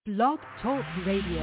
Blog Talk Radio.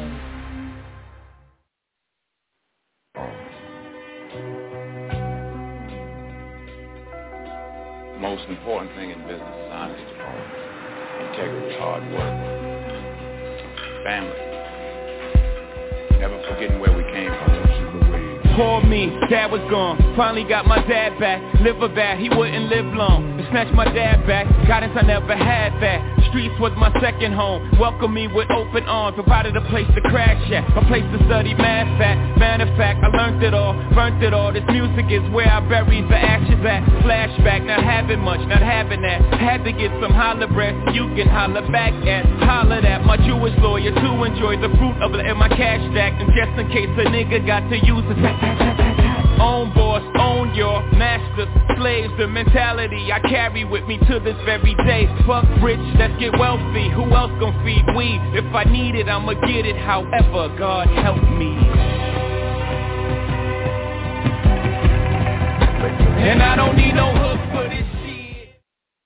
Most important thing in business is honesty, integrity, hard work, family. Never forgetting where we came from. Poor me, dad was gone. Finally got my dad back. Liver bad, he wouldn't live long. They snatched my dad back. Guidance, I never had that. Streets was my second home. Welcomed me with open arms. Provided a place to crash at. A place to study math at. Matter of fact, I learned it all. Burnt it all. This music is where I buried the ashes at. Flashback, not having much, not having that. Had to get some holler breath. You can holler back at. Holler at my Jewish lawyer to enjoy the fruit of it in my cash stack. And just in case a nigga got to use it. Own boss, own your masters, slaves, the mentality I carry with me to this very day. Fuck rich, let's get wealthy, who else gon' feed we? If I need it, I'ma get it, however, God help me. And I don't need no hook for this shit.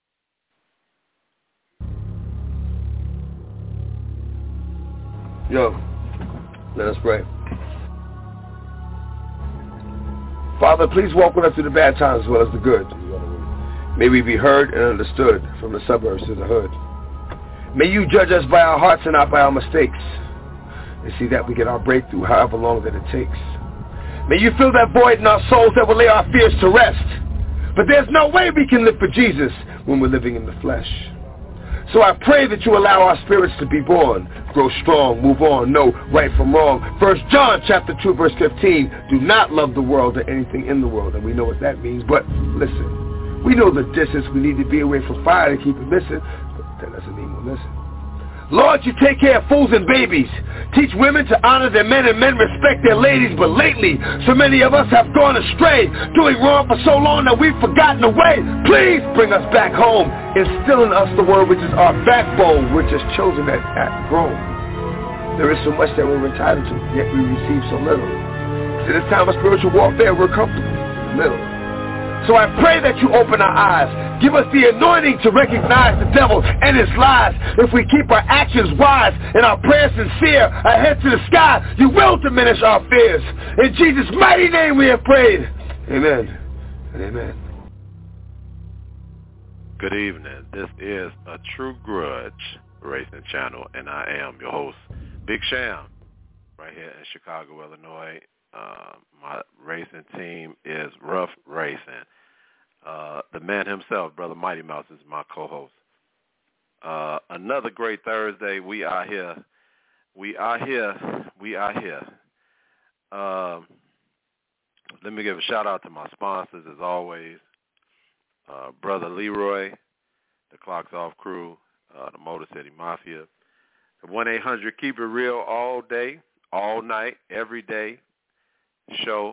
Yo, let us pray. Father, please walk with us through the bad times as well as the good. May we be heard and understood from the suburbs to the hood. May you judge us by our hearts and not by our mistakes, and see that we get our breakthrough however long that it takes. May you fill that void in our souls that will lay our fears to rest. But there's no way we can live for Jesus when we're living in the flesh. So I pray that you allow our spirits to be born, grow strong, move on, know right from wrong. 1 John chapter 2 verse 15, do not love the world or anything in the world. And we know what that means, but listen, we know the distance we need to be away from fire to keep it missing, but that doesn't mean we'll listen. Lord, you take care of fools and babies. Teach women to honor their men and men respect their ladies. But lately, so many of us have gone astray, doing wrong for so long that we've forgotten the way. Please bring us back home. Instill in us the word which is our backbone, which is chosen at grown. There is so much that we're entitled to, yet we receive so little. In this time of spiritual warfare, we're comfortable in the middle. So I pray that you open our eyes. Give us the anointing to recognize the devil and his lies. If we keep our actions wise and our prayers sincere, ahead to the sky, you will diminish our fears. In Jesus' mighty name we have prayed. Amen and amen. Good evening. This is a True Grudge Racing Channel, and I am your host, Big Sham, right here in Chicago, Illinois. My racing team is Rough Racing. The man himself, Brother Mighty Mouse, is my co-host. Another great Thursday. We are here. Let me give a shout out to my sponsors as always. Brother Leroy, the Clocks Off crew, the Motor City Mafia. The 1-800 Keep It Real all day, all night, every day show.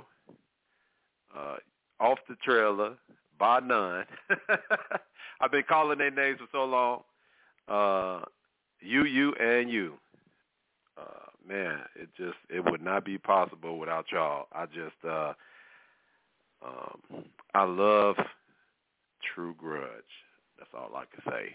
Off the Trailer, by none. I've been calling their names for so long. You and you. Man, it would not be possible without y'all. I love True Grudge. That's all I can say.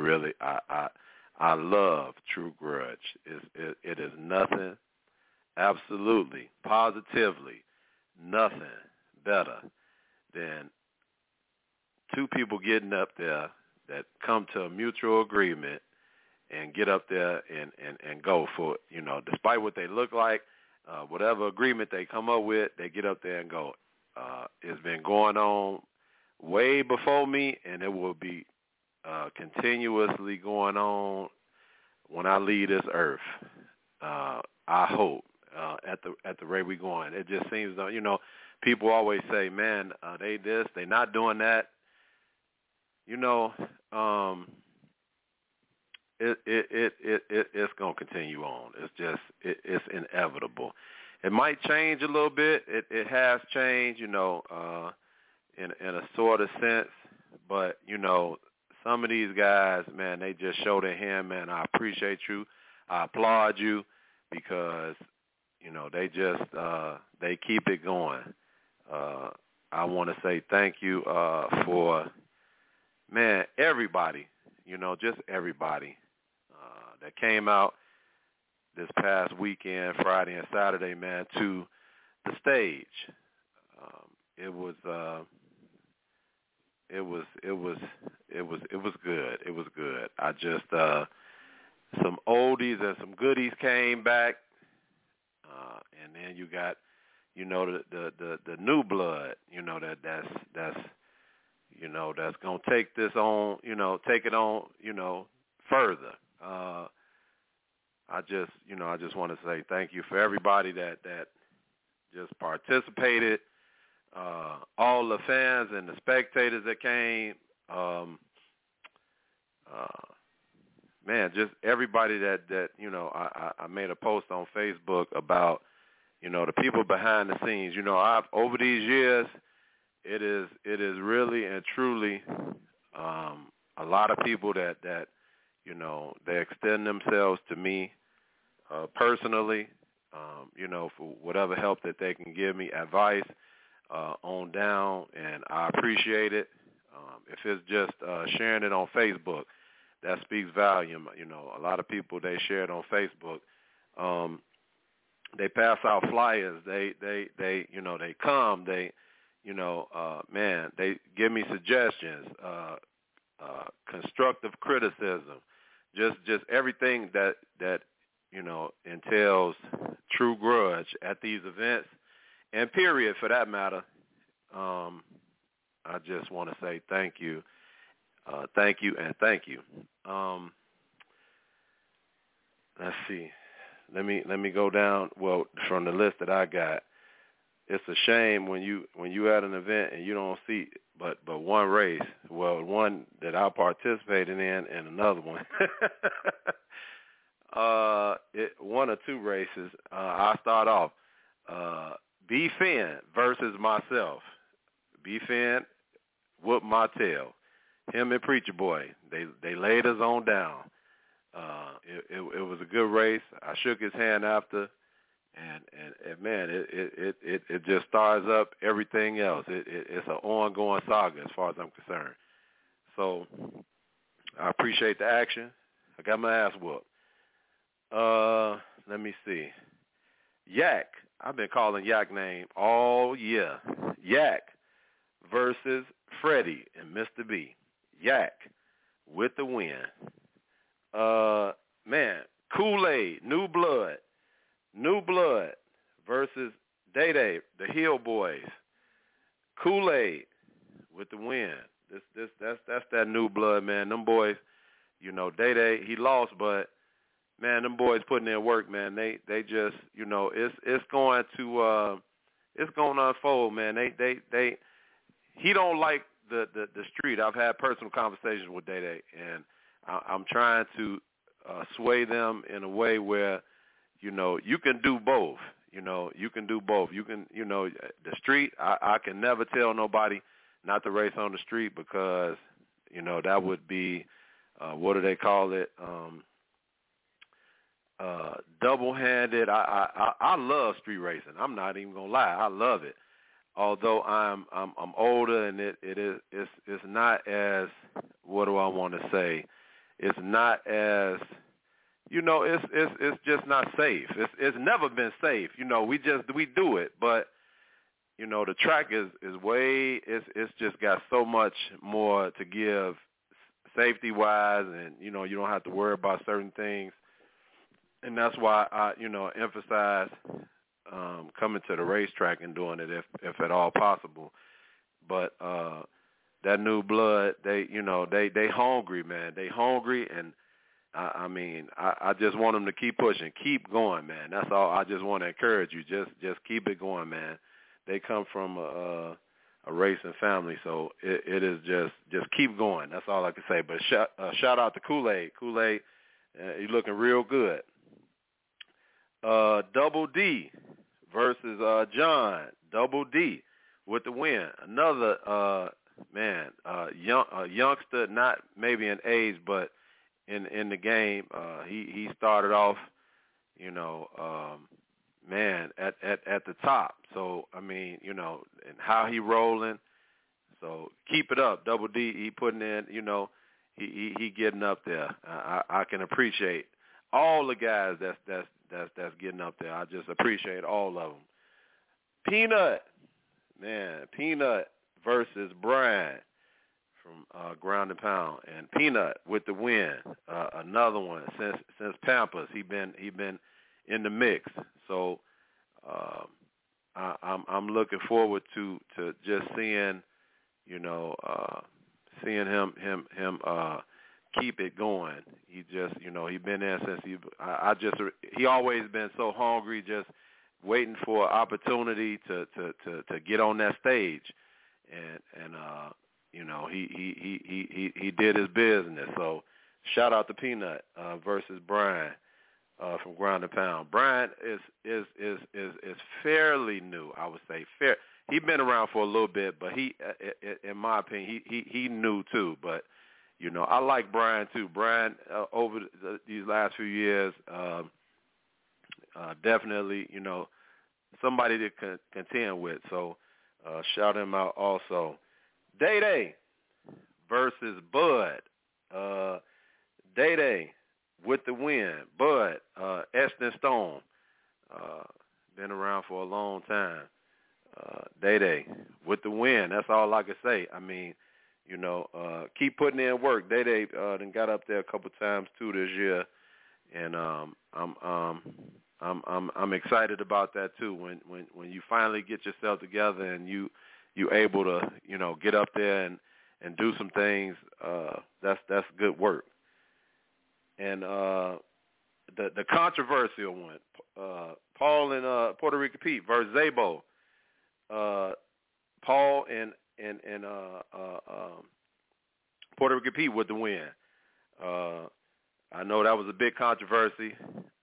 I love True Grudge. It is nothing, absolutely, positively, nothing better than two people getting up there that come to a mutual agreement and get up there and go for it. You know, despite what they look like, whatever agreement they come up with, they get up there and go. It's been going on way before me, and it will be continuously going on when I leave this earth. I hope at the rate we're going. It just seems, people always say, man, they this, they not doing that. It's gonna continue on. It's inevitable. It might change a little bit. It has changed, in a sort of sense. But some of these guys, man, they just show their hand, man. I appreciate you. I applaud you because they just they keep it going. I want to say thank you for, man, everybody, just everybody that came out this past weekend, Friday and Saturday, man, to the stage. It was good. It was good. I just some oldies and some goodies came back, and then you got, you know, the new blood, you know, that's you know, that's gonna take this on, you know, take it on, you know, further. I just want to say thank you for everybody that just participated, all the fans and the spectators that came, man, just everybody that you know. I made a post on Facebook about, you know, the people behind the scenes. You know, over these years, it is really and truly a lot of people that you know, they extend themselves to me personally, you know, for whatever help that they can give me, advice on down, and I appreciate it. If it's just sharing it on Facebook, that speaks volume. You know, a lot of people, they share it on Facebook. They pass out flyers. They you know, they come. They, you know, man, they give me suggestions, constructive criticism, just everything that you know, entails True Grudge at these events, and period for that matter. I just want to say thank you, and thank you. Let's see. Let me go down. Well, from the list that I got, it's a shame when you at an event and you don't see but one race. Well, one that I participated in and another one. One or two races. I'll start off. B. Finn versus myself. B. Finn whooped my tail. Him and Preacher Boy, they laid us on down. It was a good race. I shook his hand after, and man, it just stars up everything else. It's an ongoing saga as far as I'm concerned. So I appreciate the action. I got my ass whooped. Let me see. Yak. I've been calling Yak name all year. Yak versus Freddie and Mr. B. Yak with the win. Man, Kool-Aid, New Blood versus Day Day, the Hill Boys. Kool-Aid with the win. That's that New Blood, man. Them boys, you know, Day Day, he lost, but man, them boys putting in work, man. They just, you know, it's going to unfold, man. He don't like the street. I've had personal conversations with Day Day, and I'm trying to sway them in a way where, you know, you can do both. You know, you can do both. You can, you know, the street. I can never tell nobody not to race on the street because, you know, that would be what do they call it? Double-handed. I love street racing. I'm not even gonna lie. I love it. Although I'm older, and it's not as, what do I want to say? It's not as, you know, it's just not safe. It's never been safe. You know, we do it, but you know, the track is way, it's just got so much more to give safety wise, and you know, you don't have to worry about certain things. And that's why I, you know, emphasize coming to the racetrack and doing it if at all possible. But that New Blood, they, you know, they hungry, man. They hungry, and I mean, I just want them to keep pushing, keep going, man. That's all. I just want to encourage you. Just keep it going, man. They come from a racing family, so it is just keep going. That's all I can say. But shout out to Kool-Aid. Kool-Aid, he's looking real good. Double D versus John. Double D with the win. Another youngster, not maybe in age, but in the game. He started off, you know, man, at the top. So I mean, you know, and how he rolling. So keep it up, Double D. He putting in, you know, he getting up there. I can appreciate all the guys that's getting up there. I just appreciate all of them. Peanut versus Brian from Ground and Pound, and Peanut with the win. Another one since Pampas. He been in the mix. So I'm looking forward to just seeing seeing him keep it going. He just he been there since he always been so hungry, just waiting for an opportunity to get on that stage, and he did his business. So shout out to Peanut versus Brian from Ground and Pound. Brian is fairly new, I would say. He's been around for a little bit, but he, in my opinion, he new too. But I like Brian too. Brian over these last few years, definitely somebody to contend with. So shout him out also. Day Day versus Bud. Day Day with the win. Bud, Eston Stone, been around for a long time. Day Day with the win. That's all I can say. I mean, keep putting in work. Day Day then got up there a couple times too this year, and I'm excited about that too. When you finally get yourself together and you able to get up there and do some things, that's good work. And the controversial one, Paul and Puerto Rican Pete versus Zabo. Paul and Puerto Rican Pete with the win. I know that was a big controversy.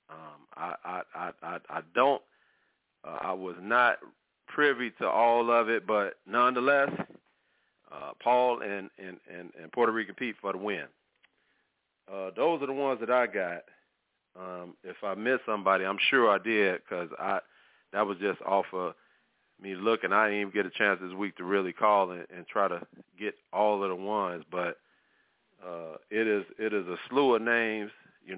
I was not privy to all of it, but nonetheless, Paul and Puerto Rican Pete for the win. Those are the ones that I got. If I missed somebody, I'm sure I did, because that was just off of me looking. I didn't even get a chance this week to really call and try to get all of the ones, but it is a slew of names.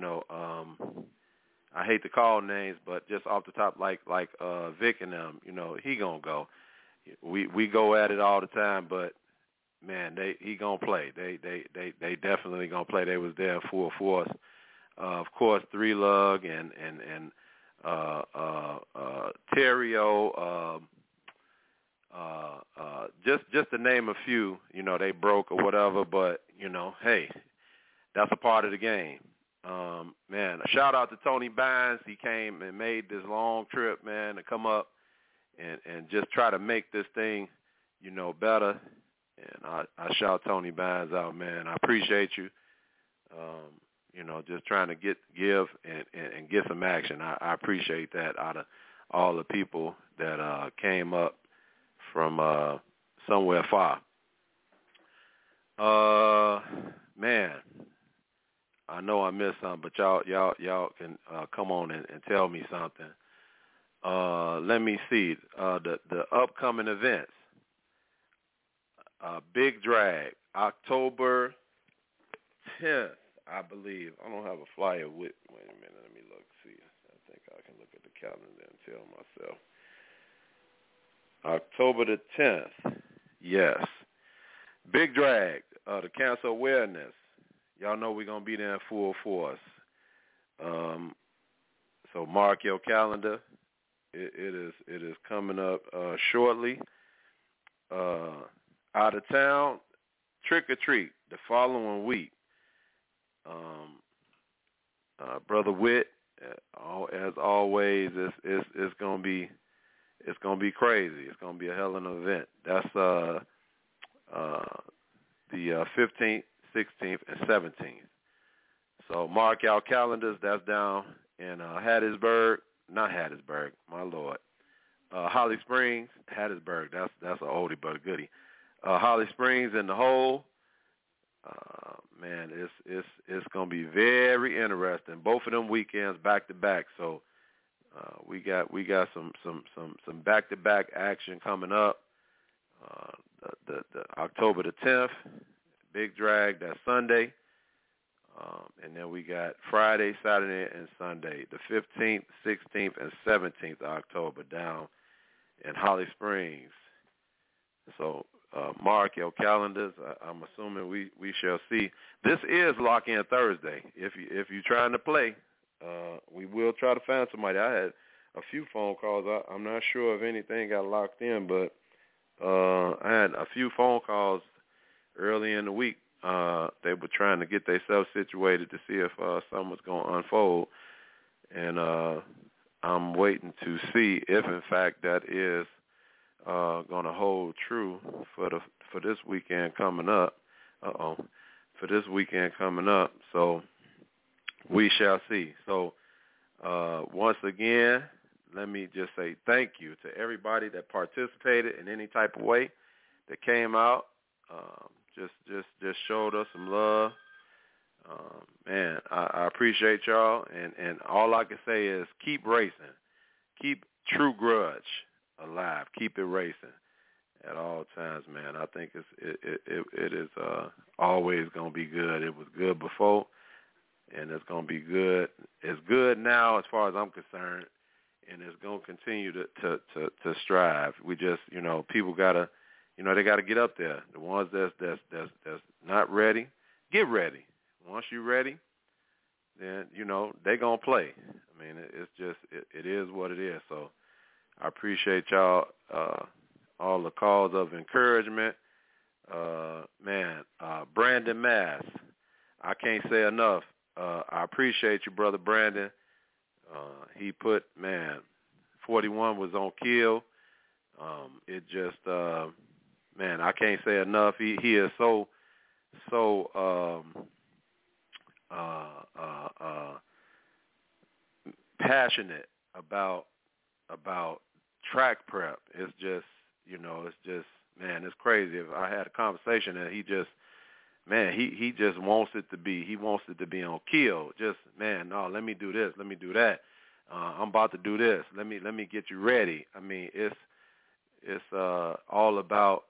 I hate to call names, but just off the top, like Vic and them, he gonna go. We go at it all the time, but man, he gonna play. They definitely gonna play. They was there in full force. Of course, Three Lug and Terrio, just to name a few. They broke or whatever, but hey, that's a part of the game. Man, a shout out to Tony Bynes. He came and made this long trip, man, to come up and just try to make this thing, better. And I shout Tony Bynes out, man. I appreciate you. Just trying to give and get some action. I appreciate that out of all the people that came up from somewhere far. Man, I know I missed something, but y'all can come on and tell me something. Let me see the upcoming events. Big Drag, October 10th, I believe. I don't have a flyer with. Wait a minute, let me look. See, I think I can look at the calendar and tell myself. October the 10th, yes. Big Drag, the cancer awareness. Y'all know we're gonna be there in full force. So mark your calendar. It is coming up shortly. Out of town, Trick or Treat the following week. Brother Witt, as always, it's gonna be crazy. It's gonna be a hell of an event. That's the 15th, 16th, and 17th. So mark your calendars. That's down in Hattiesburg. Not Hattiesburg, my Lord. Holly Springs, Hattiesburg. That's an oldie but a goodie. Holly Springs in the hole. Man, it's gonna be very interesting. Both of them weekends back to back. So we got some back to back action coming up. The October the 10th, Big Drag, that Sunday. And then we got Friday, Saturday, and Sunday, the 15th, 16th, and 17th of October down in Holly Springs. So mark your calendars. I'm assuming we shall see. This is Lock-In Thursday. If you're trying to play, we will try to find somebody. I had a few phone calls. I'm not sure if anything got locked in, but I had a few phone calls early in the week. They were trying to get themselves situated to see if something was going to unfold, and I'm waiting to see if, in fact, that is going to hold true for this weekend coming up. For this weekend coming up, so we shall see. So once again, let me just say thank you to everybody that participated in any type of way, that came out. Just showed us some love. Man, I appreciate y'all, and all I can say is keep racing. Keep True Grudge alive. Keep it racing at all times, man. I think it is always going to be good. It was good before, and it's going to be good. It's good now as far as I'm concerned, and it's going to continue to strive. We just, people got to, they got to get up there. The ones that's not ready, get ready. Once you're ready, then, they going to play. I mean, it's just, it is what it is. So I appreciate y'all, all the calls of encouragement. Brandon Mass, I can't say enough. I appreciate you, Brother Brandon. He put, 41 was on kill. It just, I can't say enough. He is so passionate about track prep. It's just, it's crazy. If I had a conversation and he just wants it to be, on kill. Just, no, let me do this, let me do that. I'm about to do this. Let me get you ready. I mean, it's all about,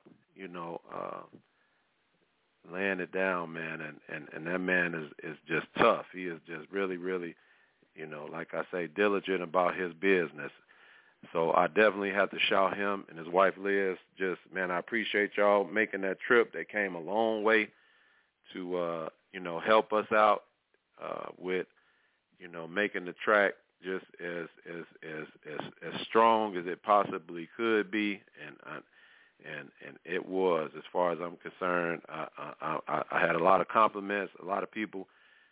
laying it down, man, and that man is just tough. He is just really, really, like I say, diligent about his business. So I definitely have to shout him and his wife Liz. Just, I appreciate y'all making that trip. They came a long way to, help us out with, making the track just as strong as it possibly could be, and it was, as far as I'm concerned. I had a lot of compliments, a lot of people.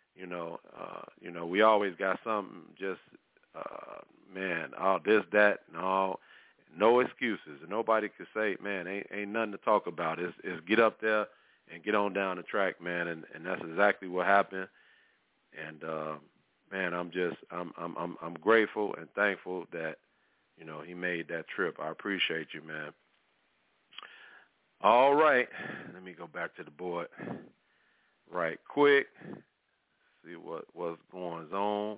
We always got something. Just all this, that, and all. No excuses. Nobody could say, ain't nothing to talk about. It's get up there and get on down the track, man, and that's exactly what happened. And I'm grateful and thankful that he made that trip. I appreciate you, man. All right, let me go back to the board right quick. See what's going on.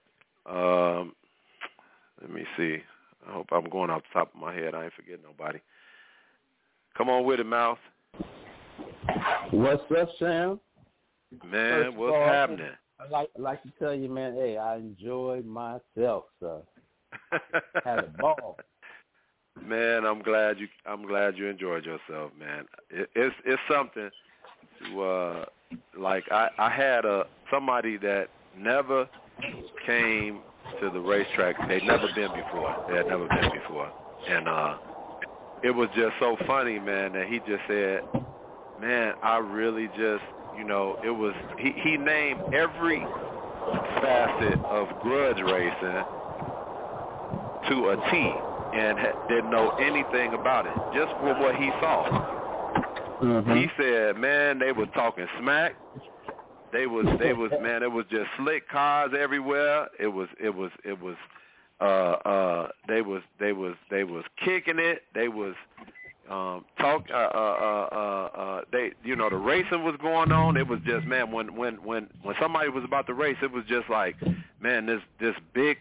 Let me see. I hope I'm going off the top of my head. I ain't forgetting nobody. Come on with it, Mouth. What's up, Sam? Man, what's happening? I like to tell you, man, hey, I enjoyed myself, sir. Had a ball. Man, I'm glad you enjoyed yourself, man. It's something to I had somebody that never came to the racetrack. They'd never been before. They had never been before, and it was just so funny, man, that he just said, man, I really just, it was, he named every facet of grudge racing to a T and didn't know anything about it, just for what he saw. Mm-hmm. He said, man, they was talking smack. They was man, it was just slick cars everywhere. They was kicking it. They was the racing was going on. It was just, man, when somebody was about to race, it was just like, man, this big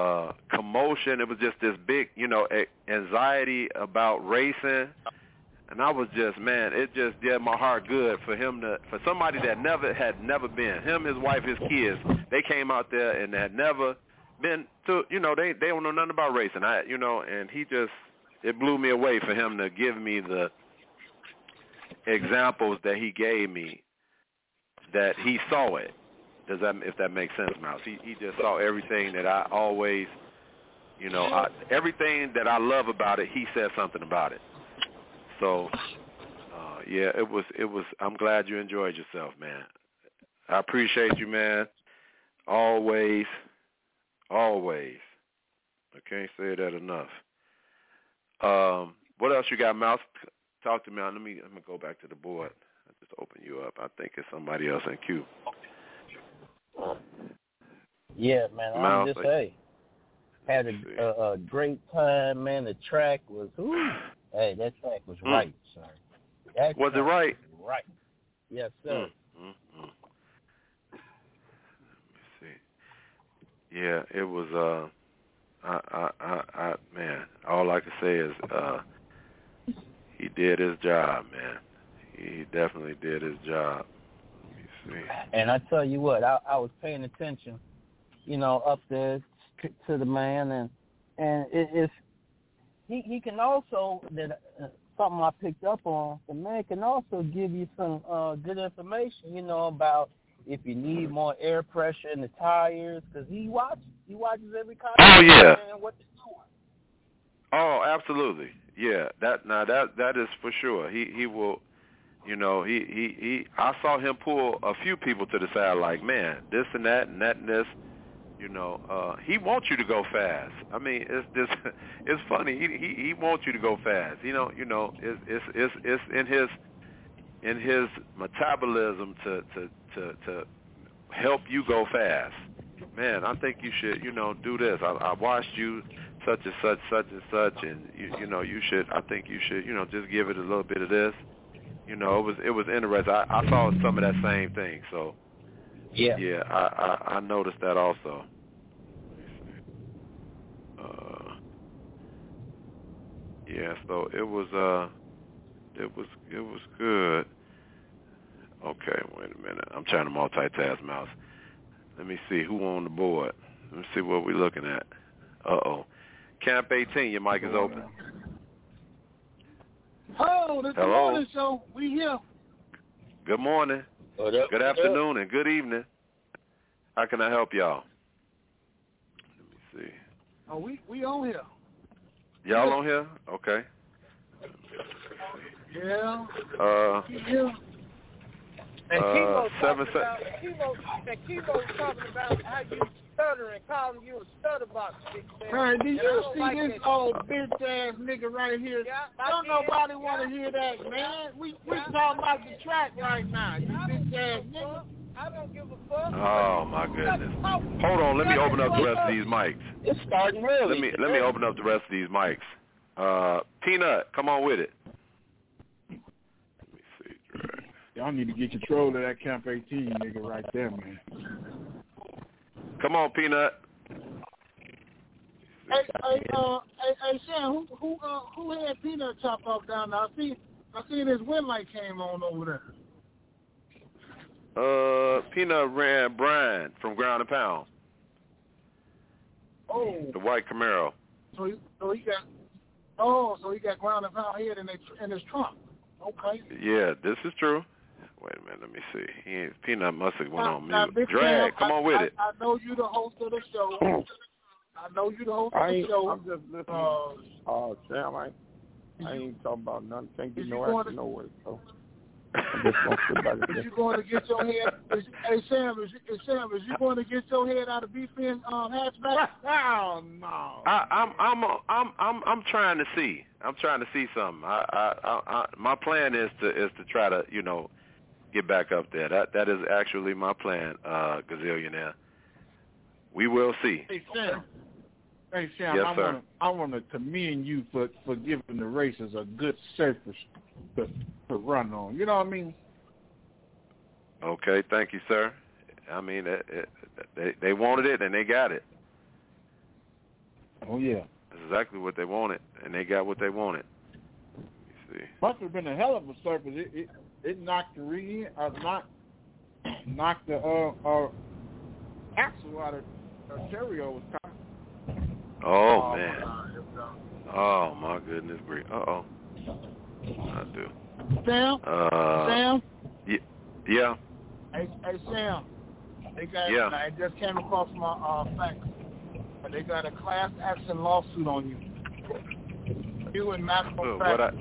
commotion. It was just this big, anxiety about racing. And I was just, man, it just did my heart good for somebody that had never been. Him, his wife, his kids, they came out there and had never been to, they don't know nothing about racing. And it blew me away for him to give me the examples that he gave me, that he saw it. If that makes sense, Mouse? He just saw everything that I always, everything that I love about it. He said something about it. So, it was. I'm glad you enjoyed yourself, man. I appreciate you, man. Always. I can't say that enough. What else you got, Mouse? Talk to me. Let me go back to the board. I just open you up. I think it's somebody else in queue. Yeah, man. I'm just had a great time, man. The track was, that track was right, sir. Was it right? Right. Yes, sir. Let me see. Yeah, it was. Man, all I can say is he did his job, man. He definitely did his job. Let me see. And I tell you what, I was paying attention, up there to the man, and it's he can also, something I picked up on, the man can also give you some good information, about if you need more air pressure in the tires, because he watches every kind of and what they're doing. Oh, absolutely. Yeah, that is for sure. He will, I saw him pull a few people to the side like, man, this and that and that and this. He wants you to go fast. I mean, it's funny. He wants you to go fast. It's in his metabolism to help you go fast. Man, I think you should, do this. I watched you such and such, and you should. I think you should, just give it a little bit of this. It was interesting. I saw some of that same thing. So yeah, I noticed that also. So it was good. Okay, wait a minute. I'm trying to multitask, Mouse. Let me see who on the board. Let me see what we're looking at. Camp 18, your mic is open. Oh, this is the morning show. We here. Good morning. Good afternoon and good evening. How can I help y'all? Let me see. Oh, we on here. Y'all on here? Okay. Yeah. And Kemo's talking about how you stutter and calling you a stutterbox, big man. Right, did you see this old bitch ass nigga right here? Don't nobody want to hear that, man. We talking about the track right now. You bitch ass nigga. I don't give a fuck. Oh my goodness. Hold on, let me open up the rest of these mics. It's starting early. Let me open up the rest of these mics. Peanut, come on with it. Let me see. Y'all need to get control of that Camp 18 nigga right there, man. Come on, Peanut. Hey, Sam, who had Peanut chopped off down there? I seen his wind light came on over there. Peanut ran Brian from Ground and Pound. Oh. The white Camaro. So he got Ground and Pound head in his trunk. Okay. Yeah, this is true. Wait a minute, let me see. Peanut must have went on mute. Drag, come on with it. I know you the host of the show. I'm just listening. Sam, I ain't talking about nothing. Can't get no answer nowhere. So I'm just gonna sit back and Is you going to get your head? Hey Sam, is you going to get your head out of beefing hatchback? Oh no. I'm trying to see. I'm trying to see something. My plan is to try to get back up there. That is actually my plan, Gazillionaire. We will see. Hey Sam. Yes, I want to commend you for giving the racers a good surface to run on. You know what I mean? Okay, thank you, sir. I mean, they wanted it and they got it. Oh yeah. That's exactly what they wanted, and they got what they wanted. Let me see. Must have been a hell of a surface. It knocked the ring, knocked the axle out of the stereo was coming. Oh man. Oh my goodness grief. Uh-oh. I do. Sam? Sam? Yeah. Hey Sam. They got, I just came across my fax. They got a class action lawsuit on you. You and Maxwell Fax.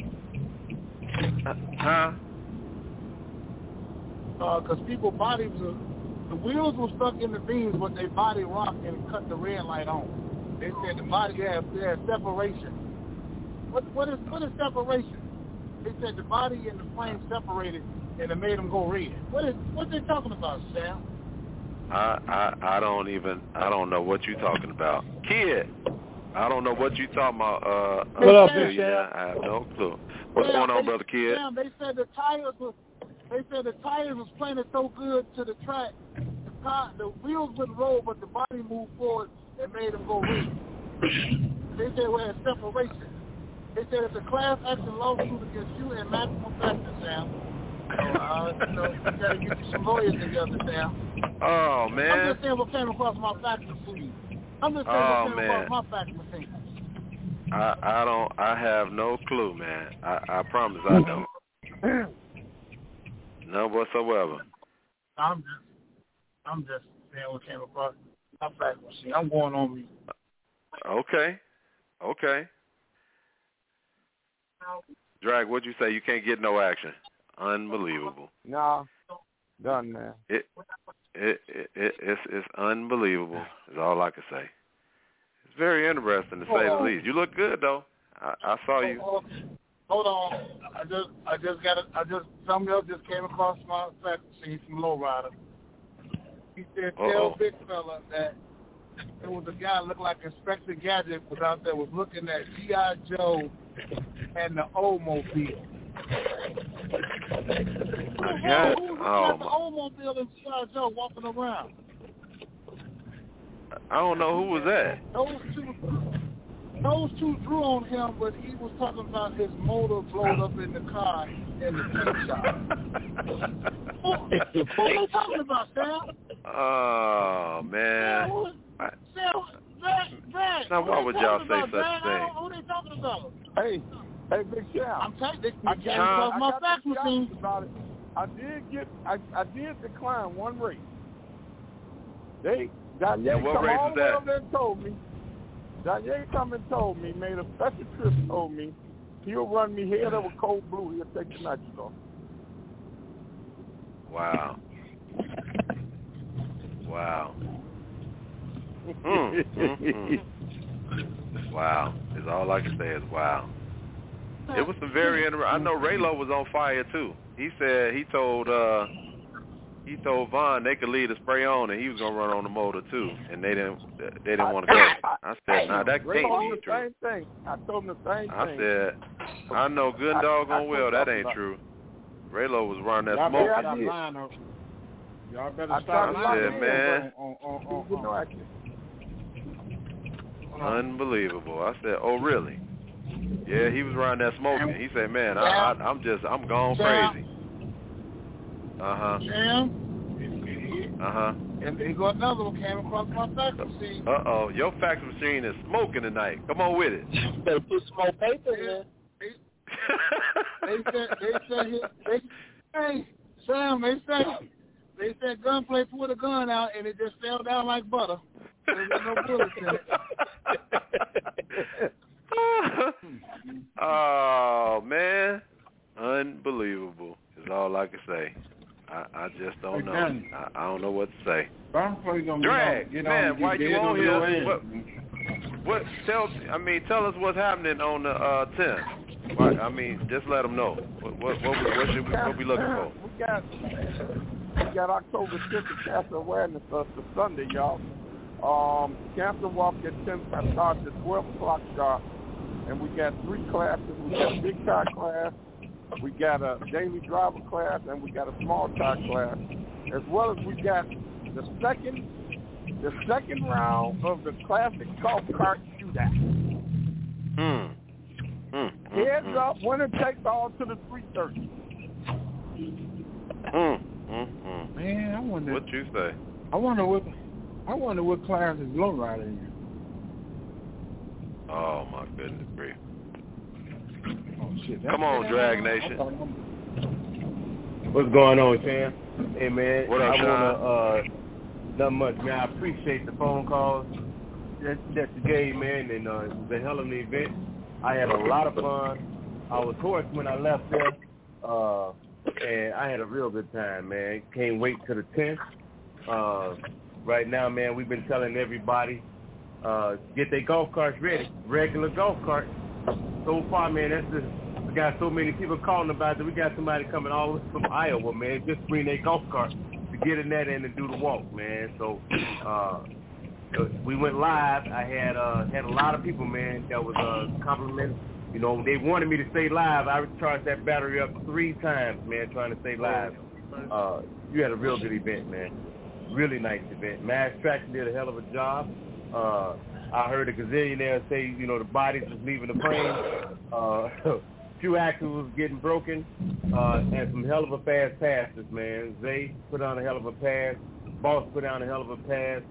Because people's bodies, the wheels were stuck in the beams, but their body rocked and cut the red light on. They said the body had separation. What is separation? They said the body and the flame separated and it made them go red. What they talking about, Sam? I don't know what you're talking about. Kid, I don't know what you're talking about. What up, Big Sam? I have no clue. What's going on, Brother Kid? Sam, they said the tires was playing so good to the track. The wheels wouldn't roll, but the body moved forward and made them go red. They said we had separation. They said it's a class action lawsuit against you and Maximum Factor, Sam. So, we gotta get you some lawyers together, Sam. Oh, man. I'm just saying what came across my fax machine. Across my fax machine. I have no clue, man. I promise I don't. None whatsoever. I'm just saying what came across my fax machine. I'm going on me. Okay. Drag, what'd you say? You can't get no action. Unbelievable. Nah, done, man. It's unbelievable. Is all I can say. It's very interesting to say the least. You look good though. I saw you. Hold on. Something else just came across my fax machine from Lowrider. He said, tell Big Fella that there was a guy that looked like Inspector Gadget was out there was looking at G.I. Joe and the Oldsmobile. Who's at the Oldsmobile and G.I. Joe walking around? I don't know who was that. Those two drew on him, but he was talking about his motor blowed up in the car in the paint shop. What are you talking about, Sam? Oh, man. Sam, now, why would y'all say such a thing? Who are they talking about? Hey, Big Sam. I'm telling you, I came across my fax machine. About it. I did decline one race. Daniel come all the way over there and told me. Daniel come and told me, made a special trip, told me he'll run me head over cold blue. He'll take the nitrous off. Wow. Wow. Is all I can say is wow. It was some very interesting. I know Raylo was on fire too. He said he told Vaughn they could leave the spray on and he was gonna run on the motor too, and they didn't want to go. I said, nah, that can't be true. Same thing. I told him the same thing. I said, I know good and doggone well that ain't true. Raylo was running that smoke. Y'all better stop lying, man. On. Unbelievable. I said, oh really? Yeah, he was running that smoking. He said, man, I'm gone crazy. Sam? And there go another one came across my fax machine. Your fax machine is smoking tonight. Come on with it. Better put some more paper in. Hey, Sam, they said gunplay put a gun out and it just fell down like butter. There was no bullets in it. Oh, man. Unbelievable is all I can say. I just don't know. I don't know what to say. Drag, man, why you on here? Tell us what's happening on the 10th. Just let them know. What should we looking for? We got October 5th Cancer Awareness for Sunday, y'all. Cancer Walk at 10 starts at 12 o'clock sharp. And we got 3 classes. We got a big car class, we got a daily driver class, and we got a small car class. As well as we got the second round of the classic golf cart shootout. Heads up, winner takes all to the 330. Man, I wonder. What you say? I wonder what class is low rider in. Oh my goodness, grief. Oh shit! Come on, Drag Nation. What's going on, Chan? Hey man, What up, I Sean? wanna not much, man. I appreciate the phone calls that you gave, man, and it was a hell of an event. I had a lot of fun. I was hoarse when I left there, and I had a real good time, man. Can't wait till the 10th. Right now, man, we've been telling everybody get their golf carts ready, regular golf carts. So far, man, we got so many people calling about it. We got somebody coming all the way from Iowa, man, just bring their golf cart to get in that end and do the walk, man. So we went live. I had a lot of people, man, that was complimenting. You know, they wanted me to stay live. I charged that battery up 3 times, man, trying to stay live. You had a real good event, man. Really nice event. Mass Traction did a hell of a job. I heard a gazillionaire say, you know, the bodies was leaving the frame. Few axles was getting broken, and some hell of a fast passes, man. Zay put on a hell of a pass. Boss put down a hell of a pass.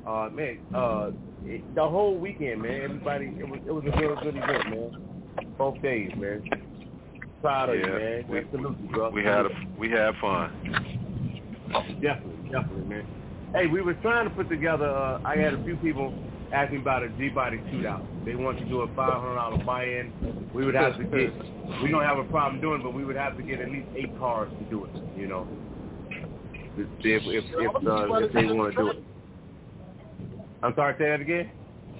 The whole weekend, man, everybody, it was a real good event, man. Both days, man. Proud of you, man. Salute you, bro. We had fun. Definitely, man. Hey, we were trying to put together, I had a few people asking about a G-Body shootout. They want to do a $500 buy-in. We would have to get, we don't have a problem doing it, but we would have to get at least 8 cars to do it, you know, if they want to do it. I'm sorry, say that again?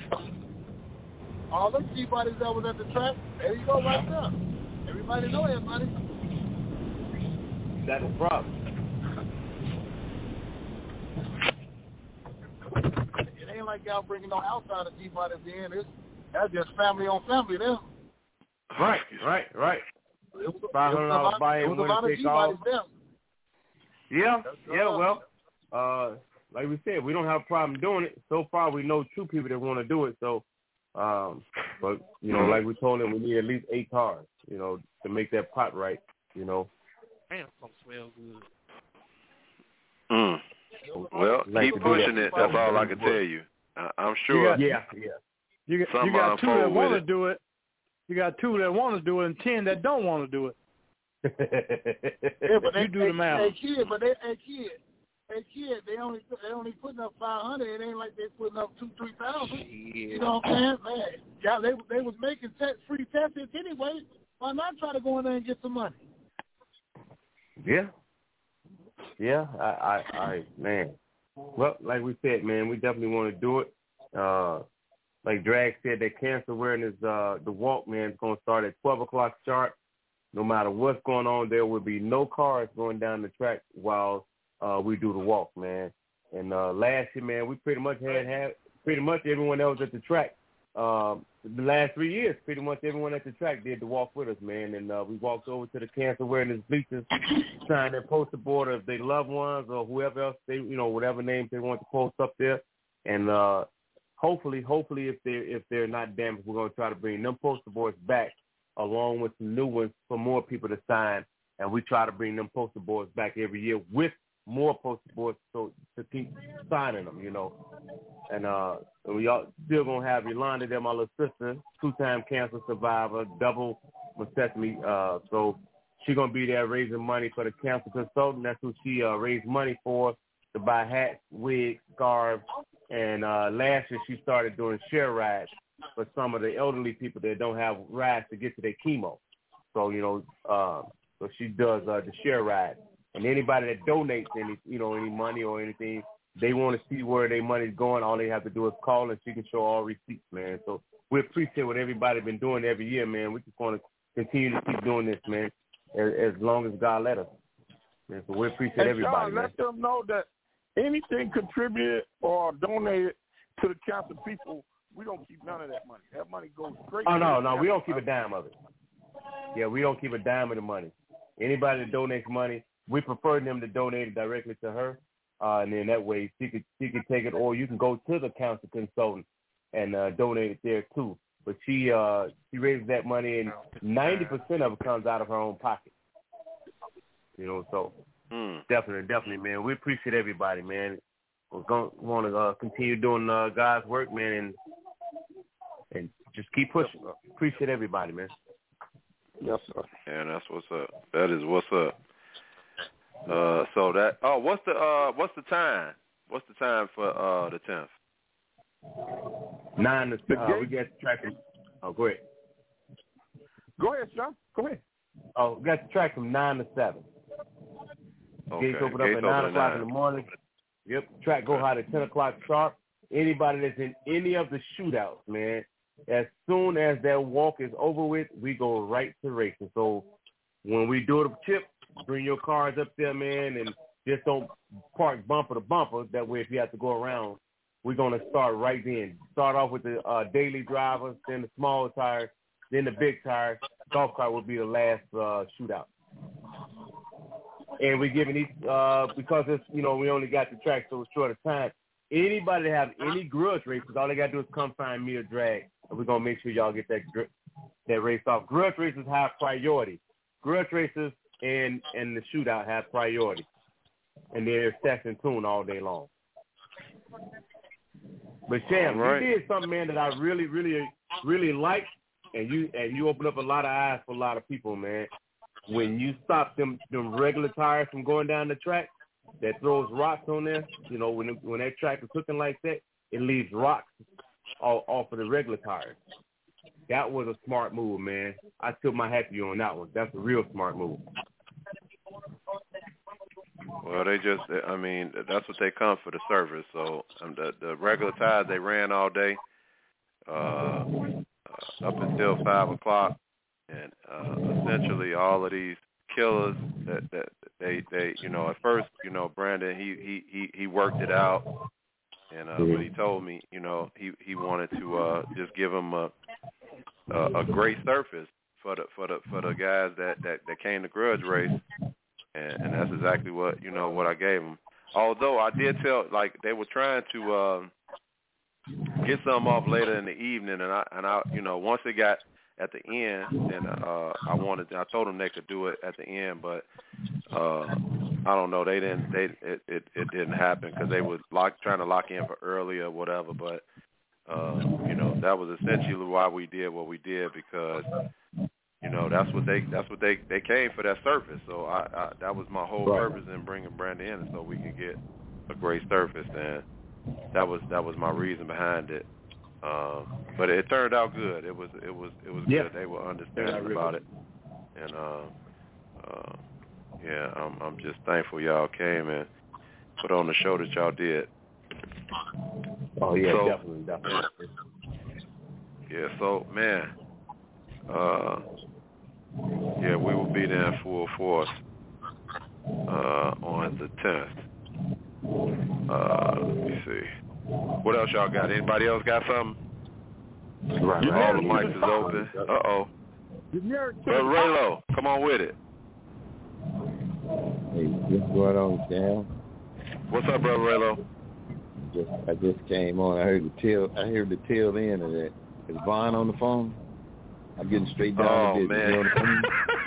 All the G-Bodies that was at the track, there you go right there. Everybody know everybody. That's the problem. It ain't like y'all bringing no outside of G-Bodies in. That's just family on family there. Right. $500 buy-in, winner take all. Yeah, well, like we said, we don't have a problem doing it. So far, we know 2 people that want to do it. So, but, you know, like we told them, we need at least 8 cars, you know, to make that pot right, you know. Damn, don't smell good. Well, keep pushing it. That's all I can tell you. I'm sure. You got 2 that want to do it. You got 2 that want to do it and 10 that don't want to do it. Yeah, but you do the math. Hey kid, they only putting up 500. It ain't like they putting up 2,000-3,000. You know what I'm saying, man? Yeah, they was making free tests anyway. Why not try to go in there and get some money? Yeah, I man. Well, like we said, man, we definitely want to do it. Like Drag said, that cancer awareness, the walk, man, is going to start at 12 o'clock sharp. No matter what's going on, there will be no cars going down the track while we do the walk, man. And last year, man, we pretty much had pretty much everyone that was at the track. The last 3 years, pretty much everyone at the track did the walk with us, man. And we walked over to the cancer awareness bleachers, signed their poster board of their loved ones or whoever else they, you know, whatever names they want to post up there. And hopefully, if they're not damaged, we're going to try to bring them poster boards back along with some new ones for more people to sign. And we try to bring them poster boards back every year with more poster boards so to keep signing them, you know. And we all still going to have Yolanda there, my little sister, 2-time cancer survivor, double mastectomy. So she's going to be there raising money for the cancer consultant. That's who she raised money for, to buy hats, wigs, scarves. And last year she started doing share rides for some of the elderly people that don't have rides to get to their chemo. So, you know, so she does the share ride. And anybody that donates any money or anything, they want to see where their money's going. All they have to do is call, and she can show all receipts, man. So we appreciate what everybody's been doing every year, man. We just want to continue to keep doing this, man, as long as God let us. Man, so we appreciate everybody, Sean, man. let them know that anything contributed or donated to the cancer people, we don't keep none of that money. That money goes straight. Oh, no, we don't keep a dime of it. Yeah, we don't keep a dime of the money. Anybody that donates money, we prefer them to donate it directly to her, and then that way she could take it, or you can go to the cancer consultant and donate it there too. but she raises that money, and 90% of it comes out of her own pocket. You know, so definitely, man. We appreciate everybody, man. We're going to want to continue doing God's work, man, and just keep pushing. Appreciate everybody, man. Yes, sir. And that's what's up. That is what's up. So that what's the time? What's the time for the 10th? 9 to 7. We got the track. Go ahead. Go ahead, Sean. Go ahead. We got the track from 9 to 7. Okay. Gates open up at 9 o'clock in the morning. Yep. Track go hot at 10 o'clock sharp. Anybody that's in any of the shootouts, man, as soon as that walk is over with, we go right to racing. So when we do the chip, bring your cars up there, man, and just don't park bumper to bumper. That way, if you have to go around, we're going to start right then. Start off with the daily drivers, then the small tires, then the big tires. Golf cart will be the last shootout. And we're giving each, because it's, we only got the track so short a time, anybody that have any grudge races, all they got to do is come find me or Drag, and we're going to make sure y'all get that race off. Grudge races have priority. Grudge races and the shootout have priority. And they're set and tuned all day long. But Sham, you did something, man, that I really, really, really liked, and you opened up a lot of eyes for a lot of people, man. When you stop them regular tires from going down the track that throws rocks on there, when that track is cooking like that, it leaves rocks off of the regular tires. That was a smart move, man. I took my hat to you on that one. That's a real smart move. Well, that's what they come for, the service. So the regular tires, they ran all day up until 5 o'clock. And essentially all of these killers that they at first, Brandon, he worked it out. And but he told me, he wanted to just give them a great surface for the guys that came to grudge race. And that's exactly what what I gave them. Although I did tell, like, they were trying to get some off later in the evening, and I once they got at the end, then I told them they could do it at the end, but I don't know, it didn't happen because they were trying to lock in for early or whatever. But that was essentially why we did what we did, because that's what they came for, that surface. So I that was my whole purpose in bringing Brandon in, so we could get a great surface, and that was my reason behind it. But it turned out good. It was good. They were understanding about it, and I'm just thankful y'all came and put on the show that y'all did. Oh yeah, so, definitely. Yeah, so man, we will be there in full force on the 10th. Let me see. What else y'all got? Anybody else got something? Right. All the mics is open. Uh-oh. Brother Raylo, come on with it. Hey, what's going on, Sam? What's up, Brother Raylo? I just came on. I heard the tail end of that. Is Vaughn on the phone? I'm getting straight down to business. Man.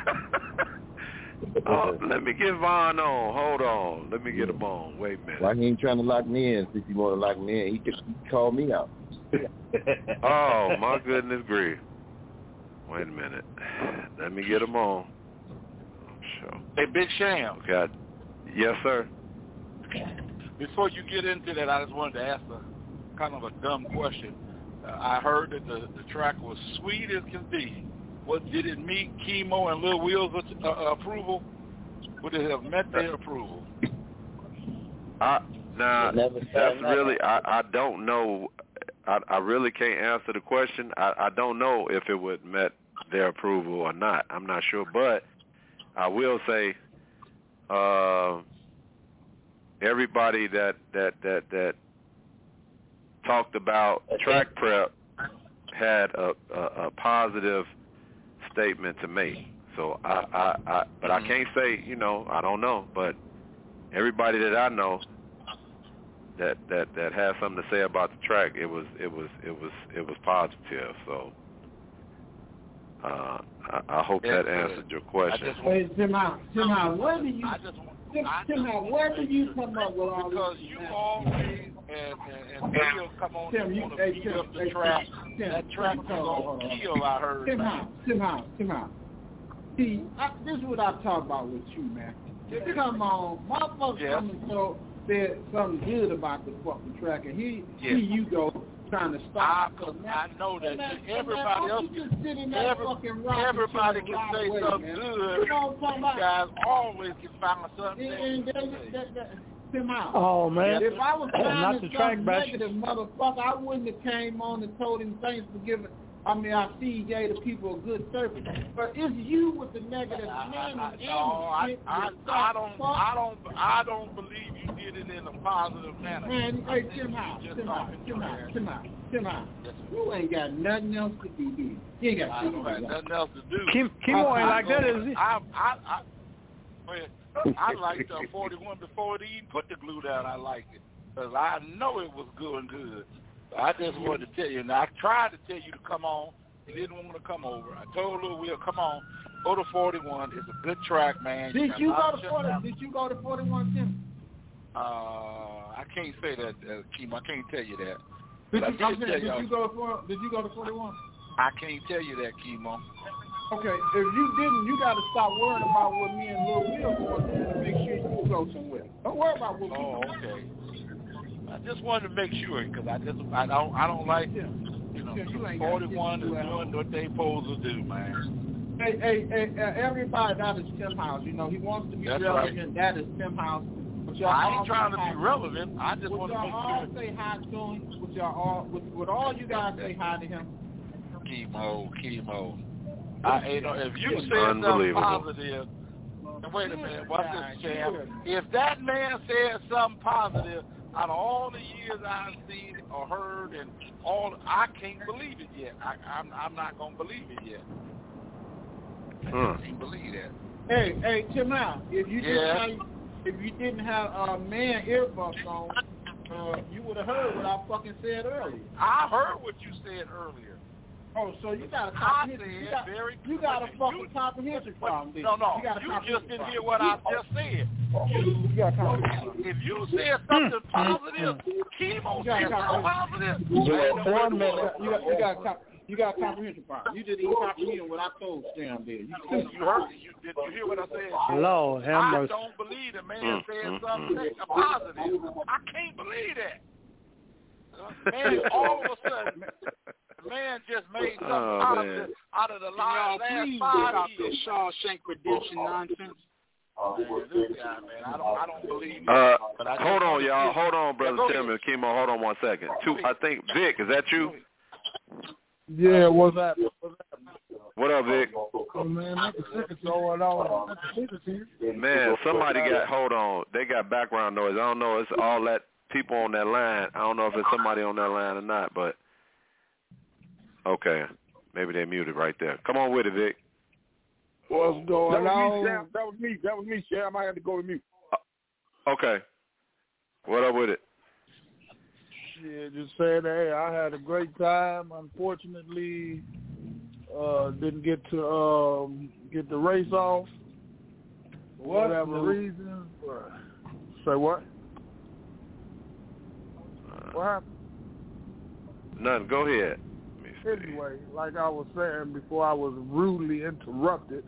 Let me get Vaughn on. Hold on. Let me get him on. Wait a minute. Why he ain't trying to lock me in? Since he want to lock me in, he call me out. Oh, my goodness grief. Wait a minute. Let me get him on. Sure. Hey, Big Sham. Okay. Yes, sir. Before you get into that, I just wanted to ask a kind of a dumb question. I heard that the track was sweet as can be. Did it meet Chemo and Lil Will's approval? Would it have met their approval? That's really, I don't know. I really can't answer the question. I don't know if it would met their approval or not. I'm not sure, but I will say everybody that talked about track prep had a positive statement to make. So but I can't say, I don't know, but everybody that I know that has something to say about the track, it was positive. So I hope that answered your question. Hey, Tim, where do you come up with all because this? You always and Bill come on and want to beat up the track. That track was on kill, I heard. Tim out. See, this is what I talk about with you, man. Come on, motherfuckers coming so said something good about the fucking track, and here you go trying to stop. I know that everybody else, everybody can say something good. You guys always can find something. Oh man! If I was not the track negative, motherfucker, I wouldn't have came on and told him thanks for giving. I mean, I see you gave the people a good service, but it's you with the negative. I don't believe you did it in a positive manner. Man, hey, Tim out. You ain't got nothing else to do, do you? You ain't got nothing else to do. Kimo ain't like that, is he? I liked 41 before it even put the glue down. I liked it because I know it was good. I just wanted to tell you, and I tried to tell you to come on. You didn't want to come over. I told Lil Will, come on, go to 41. It's a good track, man. Did you go to 41, Tim? I can't say that, Keem. I can't tell you that. Did you go to 41? I can't tell you that, Kimo. Okay, if you didn't, you got to stop worrying about what me and Lil Will going to make sure you go somewhere. Don't worry about what we do. Okay. I just wanted to make sure because I don't like 41 is doing what they supposed to do, man. Hey, everybody, that is Tim House. You know, he wants to be relevant. Right. That is Tim House. I ain't trying to be relevant. I just want to make sure. All say hi to him. Would all you guys say hi to him? Chemo. If you said something positive, wait a minute, watch this, champ. If that man said something positive, out of all the years I've seen or heard and all, I can't believe it yet. I'm not gonna believe it yet. I can't believe that. Hey, Tim out. If you didn't have man earbuds on, you would have heard what I fucking said earlier. I heard what you said earlier. Oh, so you got a comprehension. You got a fucking comprehension problem. No. You just didn't hear what I just said. If you said something positive, Kimo said something positive. One minute. You got a comprehension problem. You didn't even comprehend what I told Sam there. You heard it. Did you hear what I said? Lord have mercy. I don't believe the man said something positive. I can't believe that. Man, all of a sudden, the man just made something out of the last 5 years. This Shawshank Redemption nonsense. This guy, man, I don't believe it. Hold on, y'all. Hold on, Brother Tim and Kimo. Hold on 1 second. I think, Vic, is that you? Yeah, what's that? What up, Vic? Oh, man, that's the tickets going on. Man, somebody hold on. They got background noise. I don't know. It's all that people on that line. I don't know if it's somebody on that line or not, but okay. Maybe they muted right there. Come on with it, Vic. What's going on? That was me, Sam. I had to go to mute. Okay. What up with it? Yeah, just saying, hey, I had a great time. Unfortunately, didn't get to get the race off for whatever reason. Say what? What happened? Nothing. Go ahead. Anyway, like I was saying before, I was rudely interrupted.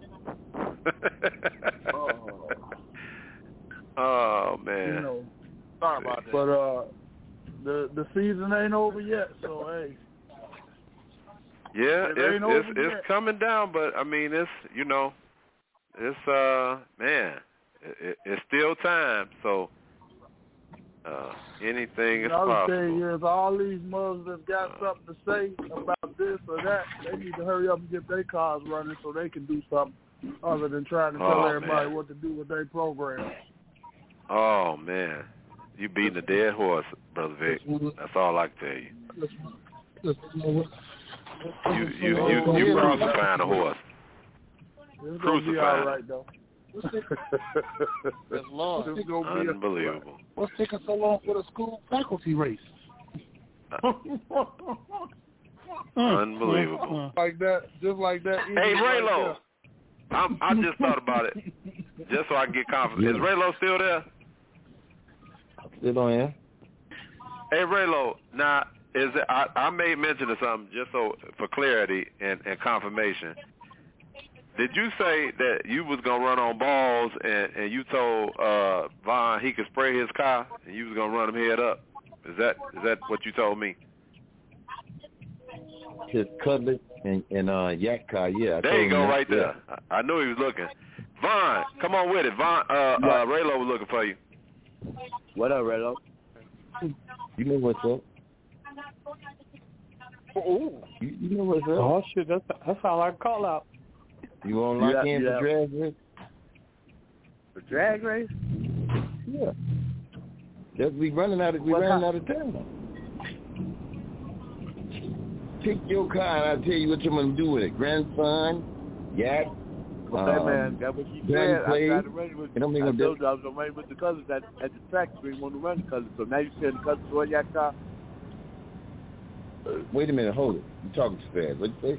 Oh man. You know, sorry about that. But the season ain't over yet, so hey. Yeah, it's coming down, but I mean it's man, it's still time, so anything is possible. Another thing is all these mothers that got something to say about this or that, they need to hurry up and get their cars running so they can do something other than trying to tell everybody what to do with their programs. Oh man, you beating a dead horse, Brother Vic. That's all I can tell you. You crucifying a horse. It's gonna be all right though. That's Lord. Unbelievable. What's taking so long for the school faculty race? Unbelievable. Like that, just like that. Hey, Raylo. I just thought about it, just so I can get confidence. Is Raylo still there? Still on here. Hey, Raylo. Now, I made mention of something just so for clarity and confirmation. Did you say that you was gonna run on balls and you told Von he could spray his car and you was gonna run him head up? Is that what you told me? His Cutlass and Yak car, yeah. There you go, right there. I knew he was looking. Von, come on with it. Von, Raylo was looking for you. What up, Raylo? You know what's up. You know what's up. Oh shit, that sounds like a call out. You want to lock in for drag race? For drag race? Yeah. We running out of town. Pick your car and I'll tell you what you're going to do with it. Grandson, Yak, man, that's what you said. I got to run with. I told you I was going to run with the cousins at the track. So you want to run the cousins. So now you said the cousins or Yak car? Wait a minute, hold it. You're talking too fast. What'd you say?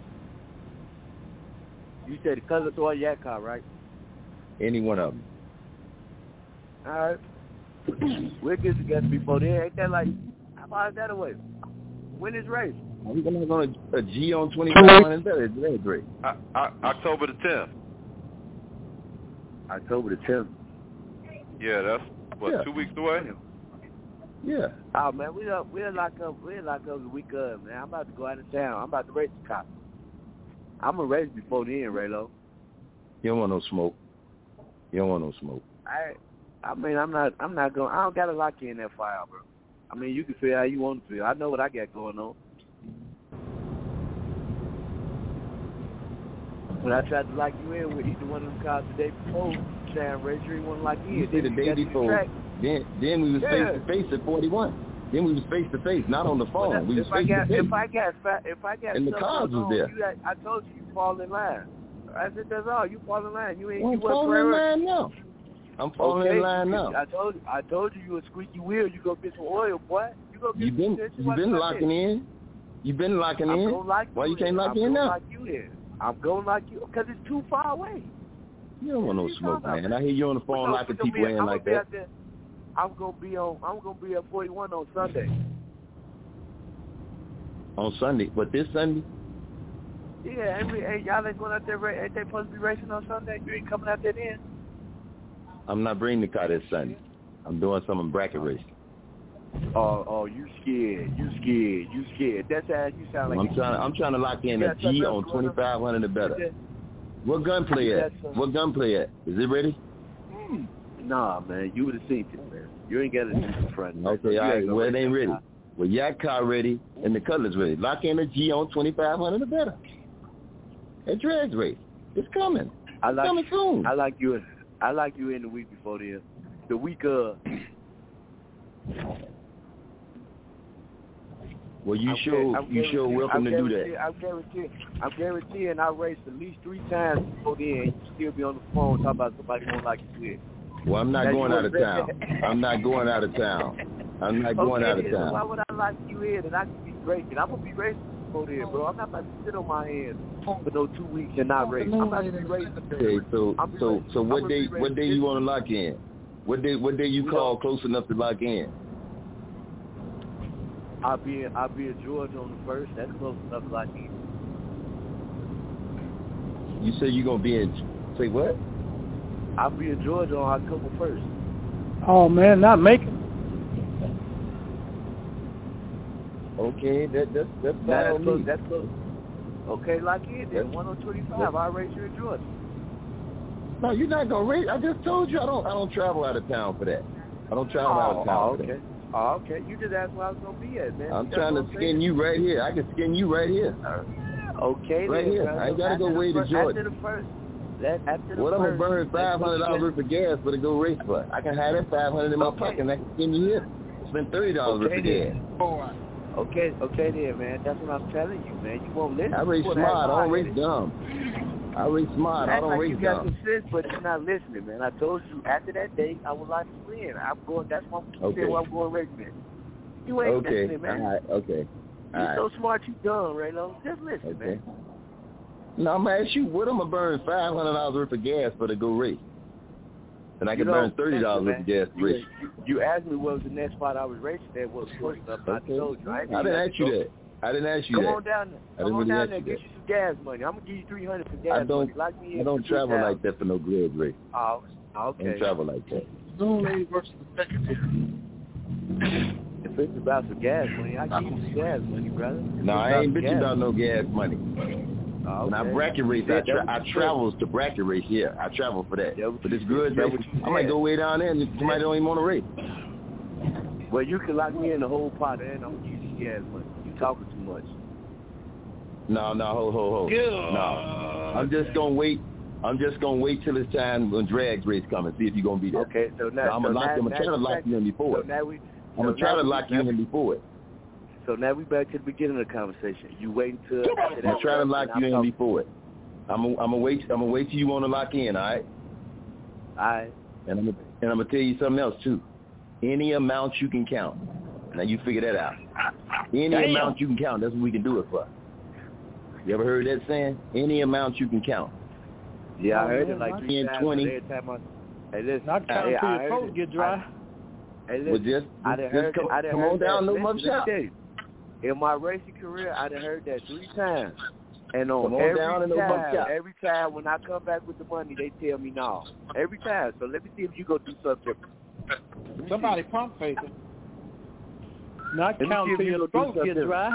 You said the cousins or Yak car, right? Any one of them. All right. We'll get together before then. Ain't that like, how far is that away? When is race? We're going to go a G on 2500 better. It's very great. October the 10th. October the 10th. Yeah, that's, 2 weeks away? Yeah. Oh, man, we'll lock up the week of, man. I'm about to go out of town. I'm about to race the cop. I'm going to race before then, Raylo. You don't want no smoke. I mean, I'm not going, I don't got to lock you in that fire, bro. I mean, you can feel how you want to feel. I know what I got going on. When I tried to lock you in with either one of them cars the day before, Sam Racer, he wasn't like you. The day before, then we was face to face at 41. Then we was face to face, not on the phone. We was face to face. If I got and the cars was there. I told you fall in line. I said that's all. You fall in line. You falling in line now. I'm falling in line now. I told you a squeaky wheel. You go get some oil, boy. You been locking in. You've been locking in. Why you can't lock in now? I'm going like you because it's too far away. You don't want no smoke, man. I hear you on the phone locking people in like that. I'm gonna be at 41 on Sunday. On Sunday, but this Sunday? Yeah, y'all ain't going out there. Ain't they supposed to be racing on Sunday? You ain't coming out there then? I'm not bringing the car this Sunday. I'm doing some bracket racing. Oh, you scared. That's how you sound like. I'm trying to lock in a G on 2500 or better. What gunplay at? Is it ready? Nah, man. You would have seen it, man. You ain't got to do the front. Okay, all right. Well, it ain't ready. Well, Yak car ready and the color's ready. Lock in a G on 2500 or better. That drag race. It's coming. Coming soon. I like you in the week before this. The week of. Well, you sure welcome to do that. I'm guaranteeing I raced at least 3 times before then. You still be on the phone talking about somebody won't like you with. Well, I'm not going out of town. I'm not going out of town. Why would I like you in and I can be racing? I'm gonna be racing before then, bro. I'm not about to sit on my hands for no 2 weeks and not race. I'm about to be racing. Okay, so what day you want to lock in? What day you call close enough to lock in? I'll be in Georgia on the 1st. That's close enough to lock in. You say you're gonna be in? Say what? I'll be in Georgia on October 1st. Oh man, not making. Okay, that's fine. That's close. Okay, lock in then. 125. I'll race you in Georgia. No, you're not gonna race. I just told you I don't travel out of town for that. I don't travel out of town for that. Oh, okay. You just asked where I was going to be at, man. I'm trying to skin you right here. I can skin you right here. Okay, right then, here. Man. I ain't got to go way to Georgia. After the first. I'm going to burn $500 worth of gas for to go race for. I can have that $500 in my pocket and I can skin you here. Spend $30 worth of gas. Okay then, man. That's what I'm telling you, man. You won't listen. I race smart. I don't race dumb. I race smart. I don't race you got dumb. some sense, but you're not listening, man. I told you after that day, I would like to win. I'm going. That's why I'm going racing. You ain't listening, man. All right. Okay. You're so smart, you dumb, Raylo. Just listen, man. No, I'm gonna ask you, what I'm gonna burn $500 worth of gas for to go race, and I can burn $30 worth of gas to race. You asked me what was the next spot I was racing at. What was first up? I told you. I didn't ask you that. I didn't ask you that. Come on down there. Come on down there. Get you some gas money. I'm gonna give you $300 for gas money. Lock me in. I don't travel like that for no grudge race. Oh, okay. I don't travel like that. Zoom lady versus the secretary. If it's about some gas money, I give you some gas money, brother. No, I ain't bitching about no gas money. When I bracket race, I travel to bracket race. Yeah, I travel for that. For this grudge race, I might go way down there and somebody don't even want to race. Well, you can lock me in the whole pot and I'm gonna give you gas money. You talking too much. No, ho. No, I'm just gonna wait. I'm just gonna wait till it's time when drags race come and see if you're gonna be there. Okay, so now I'm gonna try to lock you in before it. I'm gonna try to lock you in before it. So now we back to the beginning of the conversation. You wait until I'm gonna try to lock you in before it. I'm gonna wait. I'm gonna wait till you want to lock in. All right. All right. And I'm gonna tell you something else too. Any amount you can count. Now you figure that out. Any amount you can count. That's what we can do it for. You ever heard that saying? Any amount you can count. Yeah, I heard it like 10, 20. Hey, listen. Not count till your throat get dry. Hey, listen. Come on down, no mug shop. In my racing career, I done heard that 3 times. And on every time when I come back with the money, they tell me no. Every time. So let me see if you go do something different. Somebody pump fake it. Not count till your throat get dry.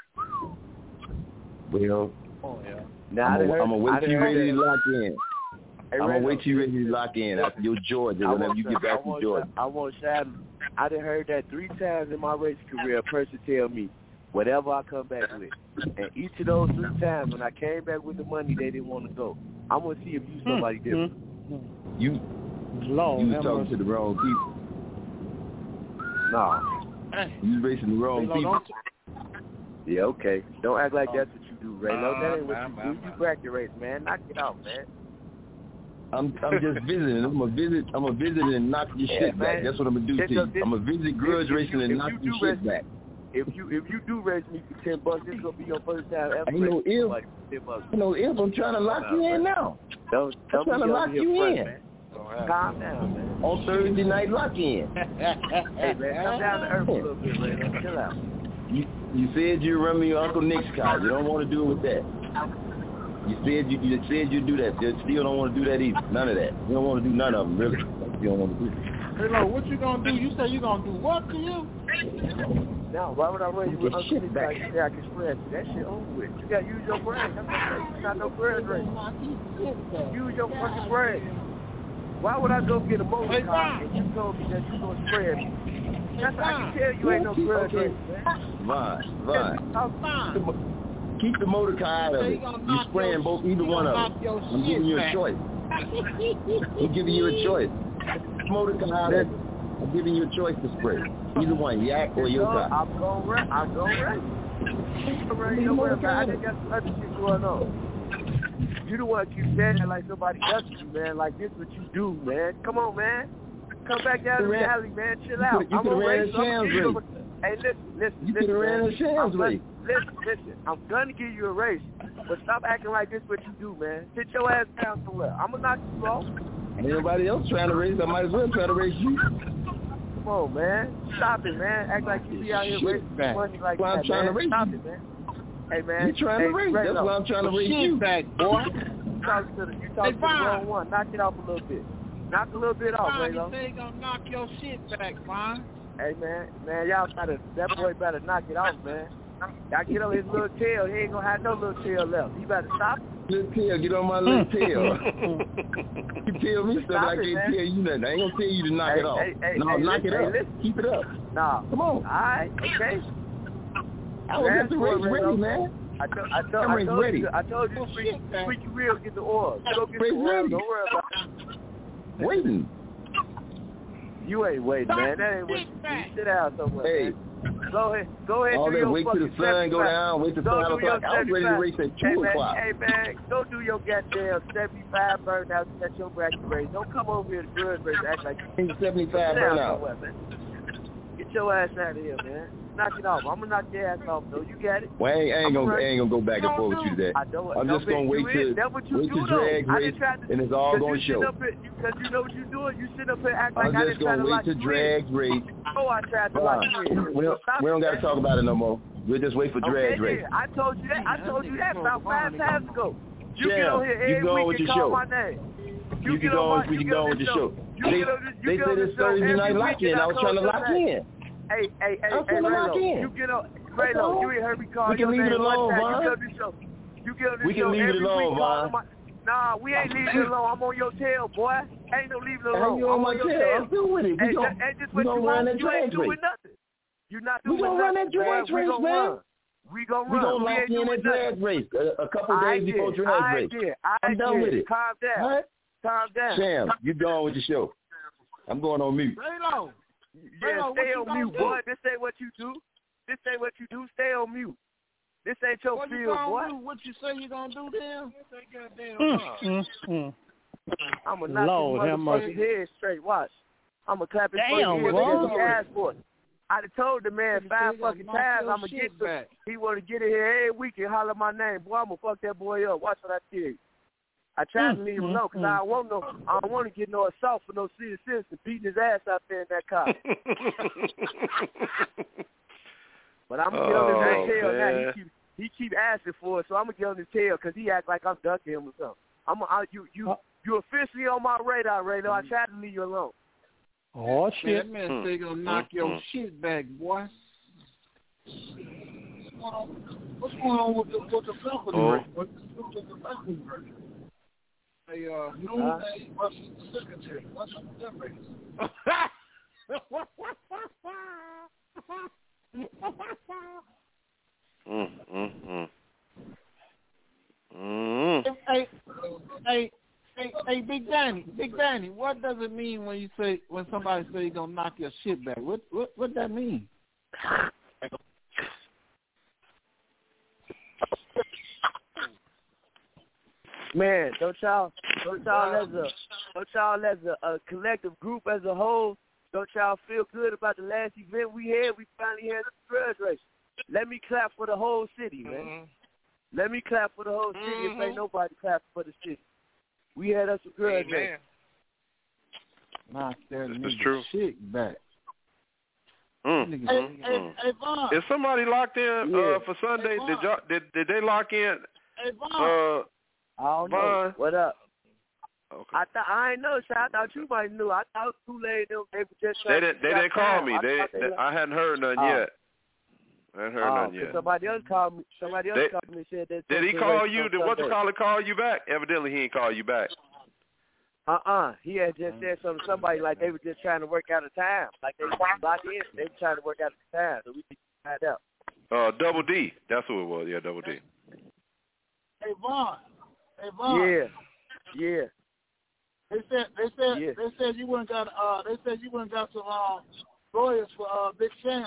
Well, I'm gonna wait till you're ready to lock in. I'm gonna wait till you're ready to lock in after your Georgia, whenever you get back from Georgia. I want Shad. I done heard that 3 times in my racing career. A person tell me whatever I come back with, and each of those 3 times when I came back with the money, they didn't want to go. I'm gonna see if you somebody different. You talking to the wrong people. Nah. You racing the wrong people. Yeah, okay. Don't act like that's what you do, Ray. No, that ain't what you do. You bracket race, man. Knock it out, man. I'm just visiting. I'm gonna visit and knock your shit back. That's what I'm gonna do to you. I'm gonna visit grudge racing and knock your shit back. If you do race me for $10, this gonna be your first time ever. Ain't no if. I'm trying to lock you in now. I'm trying to lock you in. Man. Calm down, man. On Thursday night lock in. Hey man, come down to earth a little bit, man. Chill out. You said you run me your Uncle Nick's car. You don't want to do it with that. You said you do that. You still don't want to do that either. None of that. You don't want to do none of them, really. You don't want to do that. Hey, Lo, what you gonna do? You say you gonna do what to you? No, why would I run you with Uncle Nick's car? You say I can spread you. That shit over with. You gotta use your brain. You got no brain right. Use your fucking brain. Why would I go get a motor car and you told me that you gonna spread me? That's how I can tell you ain't no grudge race, man. Vaughn. Keep the motor car out of it. You spraying either one of them. I'm giving you a choice. I'm giving you a choice. Motor car out of it. I'm giving you a choice to spray. Either one, Yak or your car. I'm going right. You know what, I think got some other shit going on. You the one keep saying that like somebody else you, man. Like this what you do, man. Come on, man. Come back down to reality, man. Chill out. I'm gonna race. Hey, listen. You could have ran a shams race. Listen. I'm gonna give you a race, but stop acting like this what you do, man. Sit your ass down somewhere. I'm gonna knock you off. Ain't nobody else trying to race. I might as well try to race you. Come on, man. Stop it, man. Act like you be out here racing money like that, I'm trying to race Stop you. it, man. Hey, man. You trying to race. That's why I'm trying to race you. Back, boy. You talking to the wrong one. Knock it off a little bit. Knock a little bit off, Ray. You say you gonna knock your shit back, Vaughn. Hey, man, that boy better knock it off, man. Y'all get on his little tail. He ain't gonna have no little tail left. You better stop. Little tail, get on my little tail. You tell me stuff, I can't tell you nothing. I ain't gonna tell you to knock it off. Knock it up. Keep it up. Nah. Come on. All right, okay. I will get the race ready, man. I told you, freaky real, get the oil. Go get the oil. Don't worry about it. Waiting. You ain't waiting, man. That ain't what you do. Sit down somewhere. Hey, Go ahead. All that wait till the sun go down, wait till 5 o'clock. I was ready to race at 2 o'clock. Hey, man, go do your goddamn 75 burnout at your bracket race. Don't come over here to good race act like you 75 burnout. Get your ass out of here, man. Knock it off. I'm going to knock your ass off, though. You got it? Well, I ain't gonna go back and forth with you today. I'm just going to wait till drag race, and it's all going to show. Because you know what you're doing. You sit up here act like I'm just going to wait till drag race. Oh, I tried to lock you in. We don't got to talk about it no more. We'll just wait for drag race. I told you that about 5 times ago. You get on here you go every with week your and call show. my name. You can go with your show. They said it's Thursday night lock-in. I was trying to lock in. Hey, Raylo, you get on. Raylo, you ain't heard me call your name. We can leave it alone, Vaughn. You get on this show. We can leave it alone, Vaughn. Nah, we ain't leaving it alone. I'm on your tail, boy. Ain't no leaving it alone. You on my tail? I'm still with it. We gonna run that drag race. You're not doing nothing. We gonna run that drag race, man. We gonna lock in that drag race a couple days before drag race. I'm done with it. Calm down. Right? Calm down. Sam, you going with your show. I'm going on mute. Raylo. Yeah, stay on mute, boy. This ain't what you do. Stay on mute. This ain't your field, boy. What you say you gonna do then? I'm gonna knock his motherfucking head straight. Watch. I'm gonna clap his fucking head because he asked for it. I done told the man 5 fucking times I'm gonna get to. He wanna get in here every week and holler my name. Boy, I'm gonna fuck that boy up. Watch what I tell you. I tried to leave him alone because I don't want to get no assault for no serious citizen beating his ass out there in that car. But I'm gonna get on his tail now. He keep asking for it, so I'm gonna get on his tail because he act like I'm ducking him or something. You officially on my radar, Raylo. I tried to leave you alone. Oh shit! Man, that man say gonna knock your shit back, boy. What's going on with the faculty rate? What's the faculty rate? Hey, Noonday versus the secretary. What's that rate? Hey, Big Danny, what does it mean when somebody say you're gonna knock your shit back? What that mean? Man, don't y'all as a collective group as a whole, don't y'all feel good about the last event we had? We finally had the grudge race. Let me clap for the whole city, man. Mm-hmm. Let me clap for the whole city if ain't nobody clap for the city. We had us a grudge race. Knock that nigga shit back. Hey, Vaughn. Is somebody locked in for Sunday? Hey, did they lock in? Hey, Vaughn. I don't know. What up? Okay. I ain't know. I thought you might know. I thought Kool-Aid they were just. They didn't call me. I hadn't heard nothing yet. I hadn't heard nothing yet. Somebody else called me. Called me and said that. Did he call you? Did what's the caller call you back? Evidently, he ain't call you back. He had just said something to somebody like they were just trying to work out a time. Like they locked in. They were trying to work out a time, so we could find out. Double D. That's who it was. Yeah, Double D. Hey, Vaughn. Yeah. They said you went got some lawyers for Big Sam.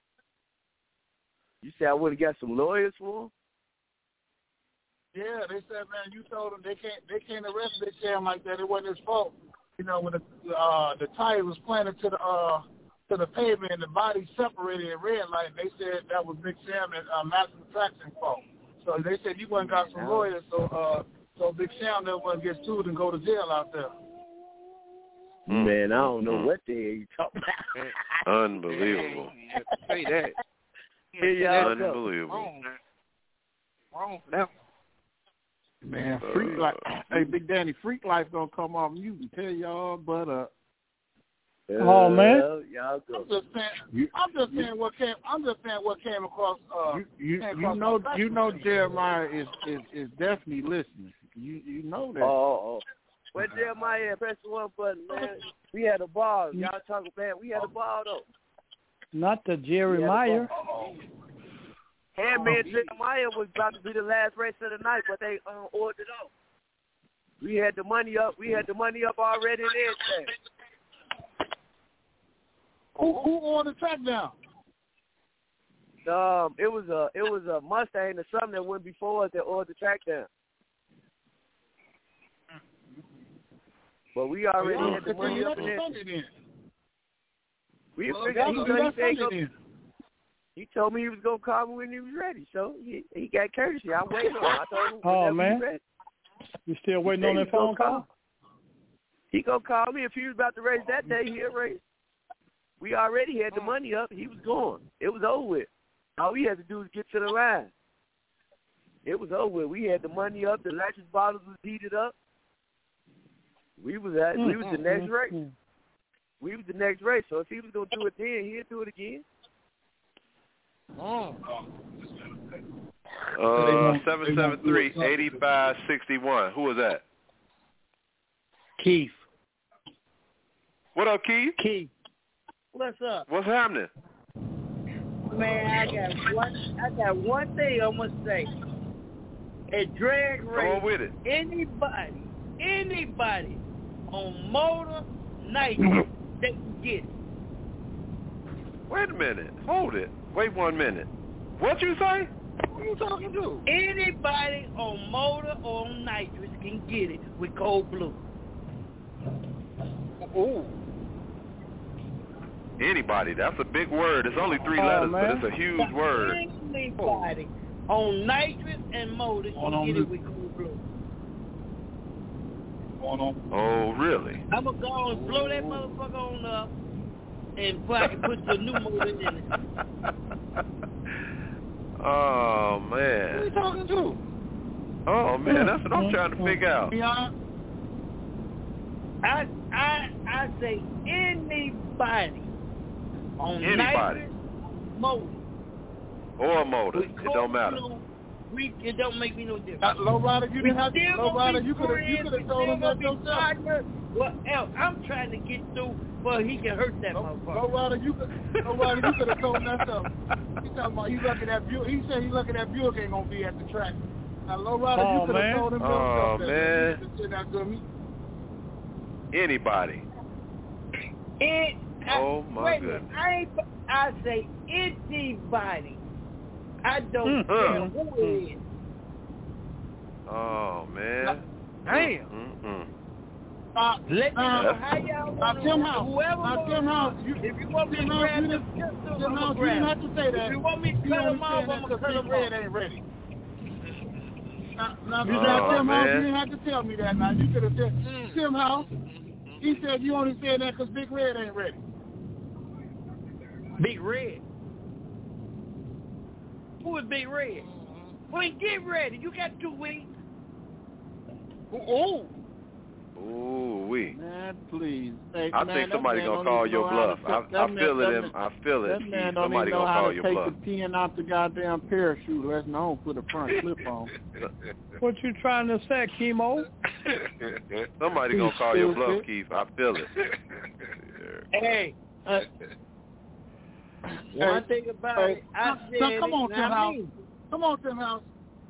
You said I would have got some lawyers for him? Yeah, they said, man, you told them they can't arrest Big Sam like that. It wasn't his fault. You know, when the tire was planted to the pavement and the body separated at red light, they said that was Big Sam and Master Jackson's fault. So they said you went got some lawyers so Big Sam never want to get sued and go to jail out there. Man, I don't know what the hell you talking about. Unbelievable. Say that. Unbelievable. Wrong for that. Man, Freak Life. Hey, Big Danny, Freak Life gonna come off mute and tell y'all but oh man. I'm just saying what came across. You know Jeremiah is definitely listening. You know that. Oh. Where Jeremiah press the one button, man. We had a ball. Y'all talking bad. We had a ball though. Not the Jeremiah. Handman Jeremiah was about to be the last race of the night, but they ordered off. We had the money up. Already in everything. Who on the track now? a Mustang or something that went before us that oiled the track down. But we already had the money up in there. He told me he was gonna call me when he was ready, so he got courtesy. I waited on him. I told him whenever he's ready. You still waiting on that phone call? He gonna call me if he was about to race that day. He'll race. We already had the money up. He was going. It was over with. All we had to do was get to the line. It was over with. We had the money up. The latches bottles was heated up. We was the next race. We was the next race. So if he was gonna do it then, he'll do it again. 773-8561. Who was that? Keith. What up, Keith? Keith. What's up? What's happening? Man, I got one thing I'm gonna say. At drag race, come on with it. Anybody on motor nitrous, they can get it. Wait a minute. Hold it. Wait 1 minute. What you say? Who you talking to? Anybody on motor or on nitrous can get it with Cold Blue. Ooh. Anybody. That's a big word. It's only 3 letters, but it's a huge word. Anybody on nitrous and motor can get it with Cold Blue. Oh, really? I'm going to go and blow that motherfucker on up and put the new motor in it. Oh, man. Who are you talking to? Oh, man, that's what I'm trying to figure out. I say anybody on nitrous motor. Or motor. It don't matter. It don't make me no difference. Lowrider, you didn't have to. Lowrider, you could have told him that yourself. Well, I'm trying to get through, but he can hurt that motherfucker. Lowrider, you could have told him that stuff. He talking about he lucky that Buick. He said he lucky that Buick ain't gonna be at the track. Now, Lowrider, you could have told him that. Oh man. Anybody. My goodness. I say anybody. I don't care who it is. Oh, man. Damn. Let me know how y'all want to whoever if you want me to grab them pistols, I'm going to grab them. If you want me to cut them off, I'm going to cut them off. Ain't ready. Now, Tim House, you didn't have to tell me that. Now, you could have said, Tim House, he said you only said that because Big Red ain't ready. Big Red? Who is Big Red? Well, get ready. You got 2 weeks. Ooh, wee. Man, please. Hey, I think somebody gonna call your bluff. I feel it. That man don't somebody even know gonna how call to your take bluff. the pin out the goddamn parachute. Let's know put a front clip on. What you trying to say, Chemo? Somebody gonna call your bluff, Keith. I feel it. Hey. One thing about it, I said come on, Tim House. Come on, Tim House.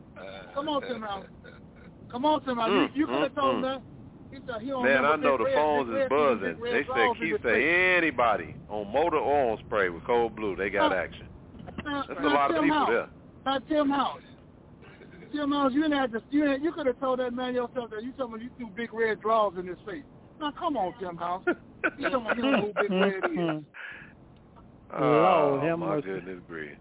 You could have told him that. Man, I know the phones is buzzing. They said Keith say anybody on motor or on spray with Cold Blue, they got action. That's a lot of people there. Tim House, you could have told that man yourself that you told me you threw big red draws in his face. Now come on, Tim House. You told me you know who Big Red is. Oh, my goodness, grief.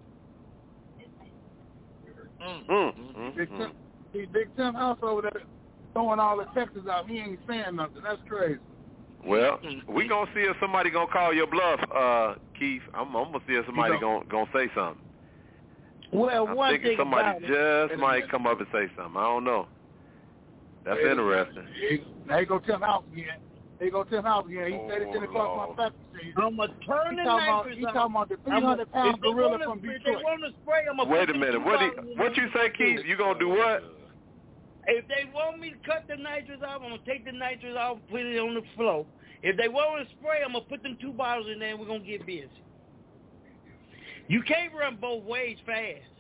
Big Tim House over there throwing all the Texas out. He ain't saying nothing. That's crazy. Well, we gonna see if somebody gonna call your bluff, Keith. I'm gonna see if somebody gonna say something. Well, I'm thinking somebody just might come up and say something. I don't know. That's interesting. There you go, Tim House again. He said it's in the cross my factory. I'm going to turn the nitrous He's talking about the 300-pound gorilla from Detroit. If they want to spray, I'm going to Wait a minute. What you say, Keith? You going to do what? If they want me to cut the nitrous off, I'm going to take the nitrous off and put it on the floor. If they want to spray, I'm going to put them 2 bottles in there and we're going to get busy. You can't run both ways fast.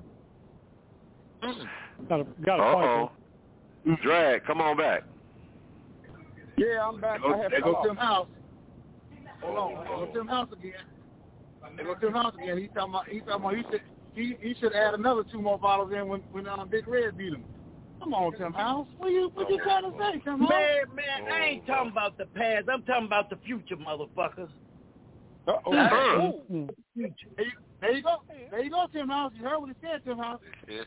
Got a point. Drag, come on back. Yeah, I'm back. I have to go to Tim House. Hold on. Go to Tim House again. They go Tim House again. He talking about he should add another 2 more bottles in when Big Red beat him. Come on, Tim House. What you trying to say, Tim House? Man, I ain't talking about the past. I'm talking about the future, motherfuckers. Uh-oh. There you go, Tim House. You heard what he said, Tim House.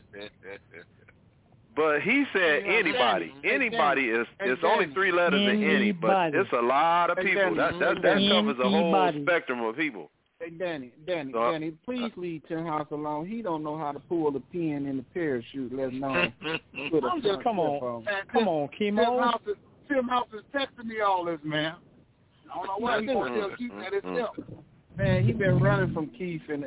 But he said anybody. Anybody is it's only 3 letters in any, but it's a lot of people. That covers a whole spectrum of people. Hey, Danny, please leave Tim House alone. He don't know how to pull the pin in the parachute. Let's know. Come on, Chemo. Tim House is texting me all this, man. I don't know why he won't tell Keith that himself. Man, he been running from Keith and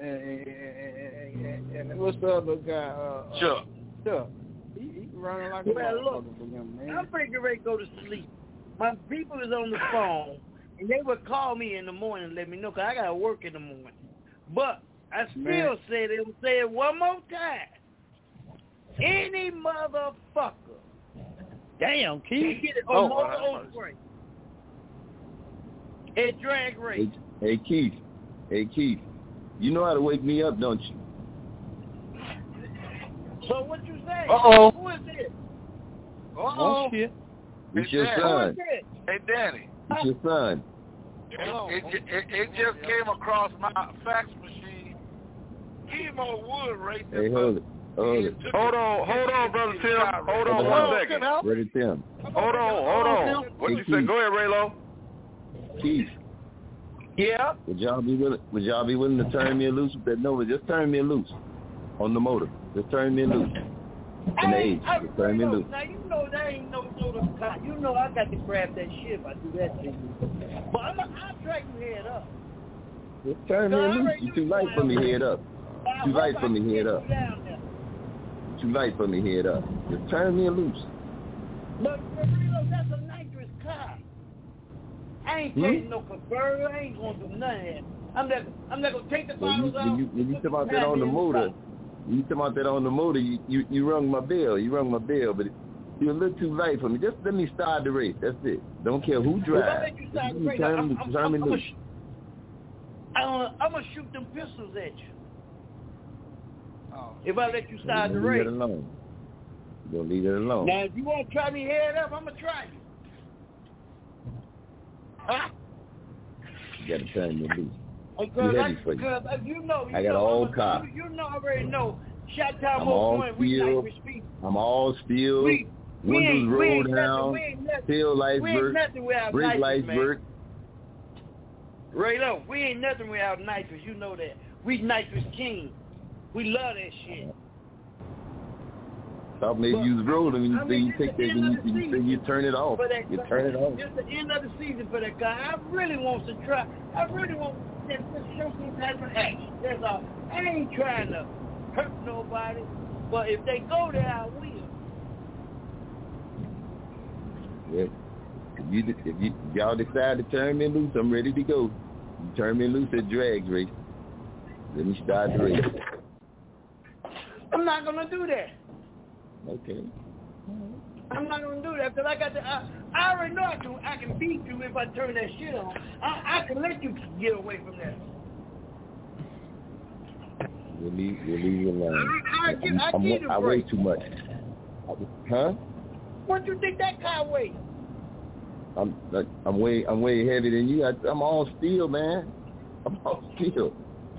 what's the other guy? Chuck. He running like a motherfucker for him, man. I'm ready to go to sleep. My people is on the phone, and they would call me in the morning and let me know, because I got to work in the morning. But I still say it one more time. Any motherfucker. Damn, Keith. Get it on motor break. At drag race. Hey, Keith. You know how to wake me up, don't you? So what you say? Uh-oh. Who is it? Uh-oh. Shit. It's your son. Hey, Danny. It's your son. It just came across my fax machine. Chemo would race him. Hey, hold it. Hold on, Brother Tim. Hold on 1 second. Brother Tim. Hold on. What you say? Go ahead, Raylo. Keith. Yeah? Would y'all be willing to turn me loose with that Nova? Just turn me loose on the motor. Just turn me loose. In the age. Just turn me loose. Now, you know that ain't no motor car. You know I got to grab that shit if I do that to you. But I'll track you head up. Just turn me loose. It's too light for me head up. Too light for me head up. Too light for me head up. Just turn me loose. But for real, that's a nitrous car. I ain't taking no converter. I ain't going to do none of that. I'm not going to take the bottles out. When you talk about that on the motor, you rung my bell. But you're a little too light for me. Just let me start the race. That's it. Don't care who drives. I'm going to shoot them pistols at you. If I let you start the race. You're going to leave it alone. Now, if you want to try me head up, I'm going to try you. Huh? You got to turn me loose. Because I got all cars. You already know. Shot time over point. We like speed. I'm all steel. Windows roll down. Tail lights work. Brake lights work. Raylo, we ain't nothing without nitrous. You know that. We nitrous king. We love that shit. Thought maybe you was rolling when you say you take that when you turn it off. You turn it off. It's the end of the season for that guy. I really want to try. I really want to show some type of action. That's all. I ain't trying to hurt nobody, but if they go there, I will. Yeah. If y'all decide to turn me loose, I'm ready to go. You turn me loose at drag race. Let me start the race. I'm not gonna do that. Okay. I'm not gonna do that because I got I already know I can beat you if I turn that shit on. I can let you get away from that. We'll leave you alone. I weigh too much. Huh? What do you think that car weighs? I'm way heavier than you. I'm all steel, man. I'm all steel.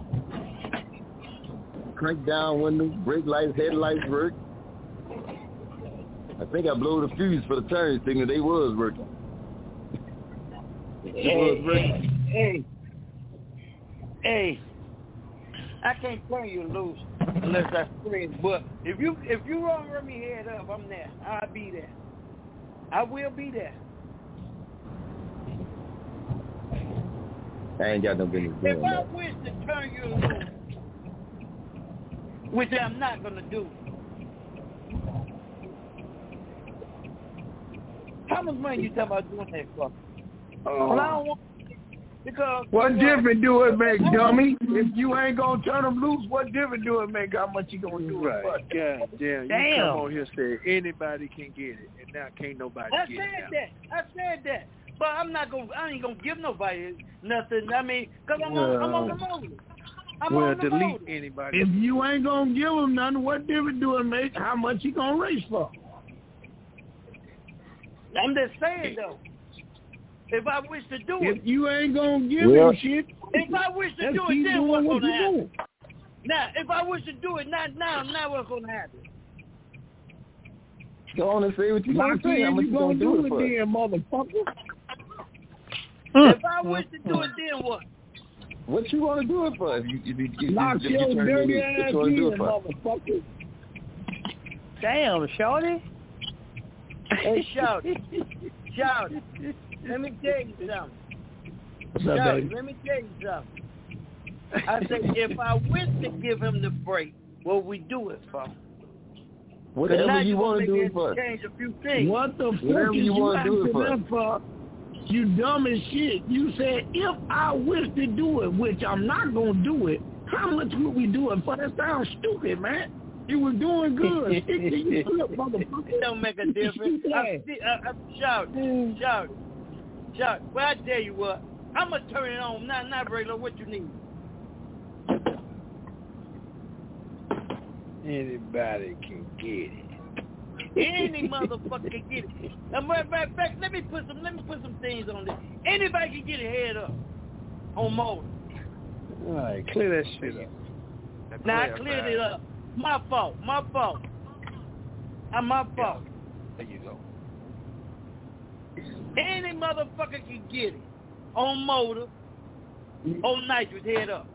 Crank down windows, brake lights, headlights work. I think I blew the fuse for the turn signal. They was working. Hey, I can't turn you loose unless I sprint. But if you won't run me head up, I'm there. I'll be there. I will be there. I ain't got no business doing that. If I wish to turn you loose, which I'm not gonna do. How much money you talking about doing that for? Well, I don't want because what difference do it make, dummy? If you ain't gonna turn them loose, what difference do it make? How much you gonna do it for? God damn! You come on here and say anybody can get it, and now can't nobody get it. I said that. But I ain't gonna give nobody nothing. I mean, cause I'm on the motor. Well, delete anybody. If you ain't gonna give him nothing, what difference do it make? How much he gonna race for? I'm just saying though. If I wish to do if it, you ain't gonna give him shit. If I wish to do it, then what's gonna happen? Now, if I wish to do it, not what's gonna happen? Go on and say what you want to say. How much you gonna do it for? Then, motherfucker. If I wish to do it, then what? What you want to do it for? If you Lock your dirty ass in, motherfucker. Damn, Shorty. Hey, Shorty. Shorty. Let me tell you something. What's up, baby? Let me tell you something. I said, if I wish to give him the break, what we do it for? Whatever you want to do it for. Change a few things. What the fuck is you asking them for? You dumb as shit. You said, if I wish to do it, which I'm not going to do it, how much would we do it for? That sounds stupid, man. You was doing good. It don't make a difference. Shout. Well, I tell you what, I'm going to turn it on. Not regular. What you need? Anybody can get it. Any motherfucker can get it. Now, matter of fact, let me put some things on this. Anybody can get a head up on motor. All right, clear that shit up. Now, I cleared it up. My fault. My fault. There you go. Any motherfucker can get it on motor, on nitrous, head up.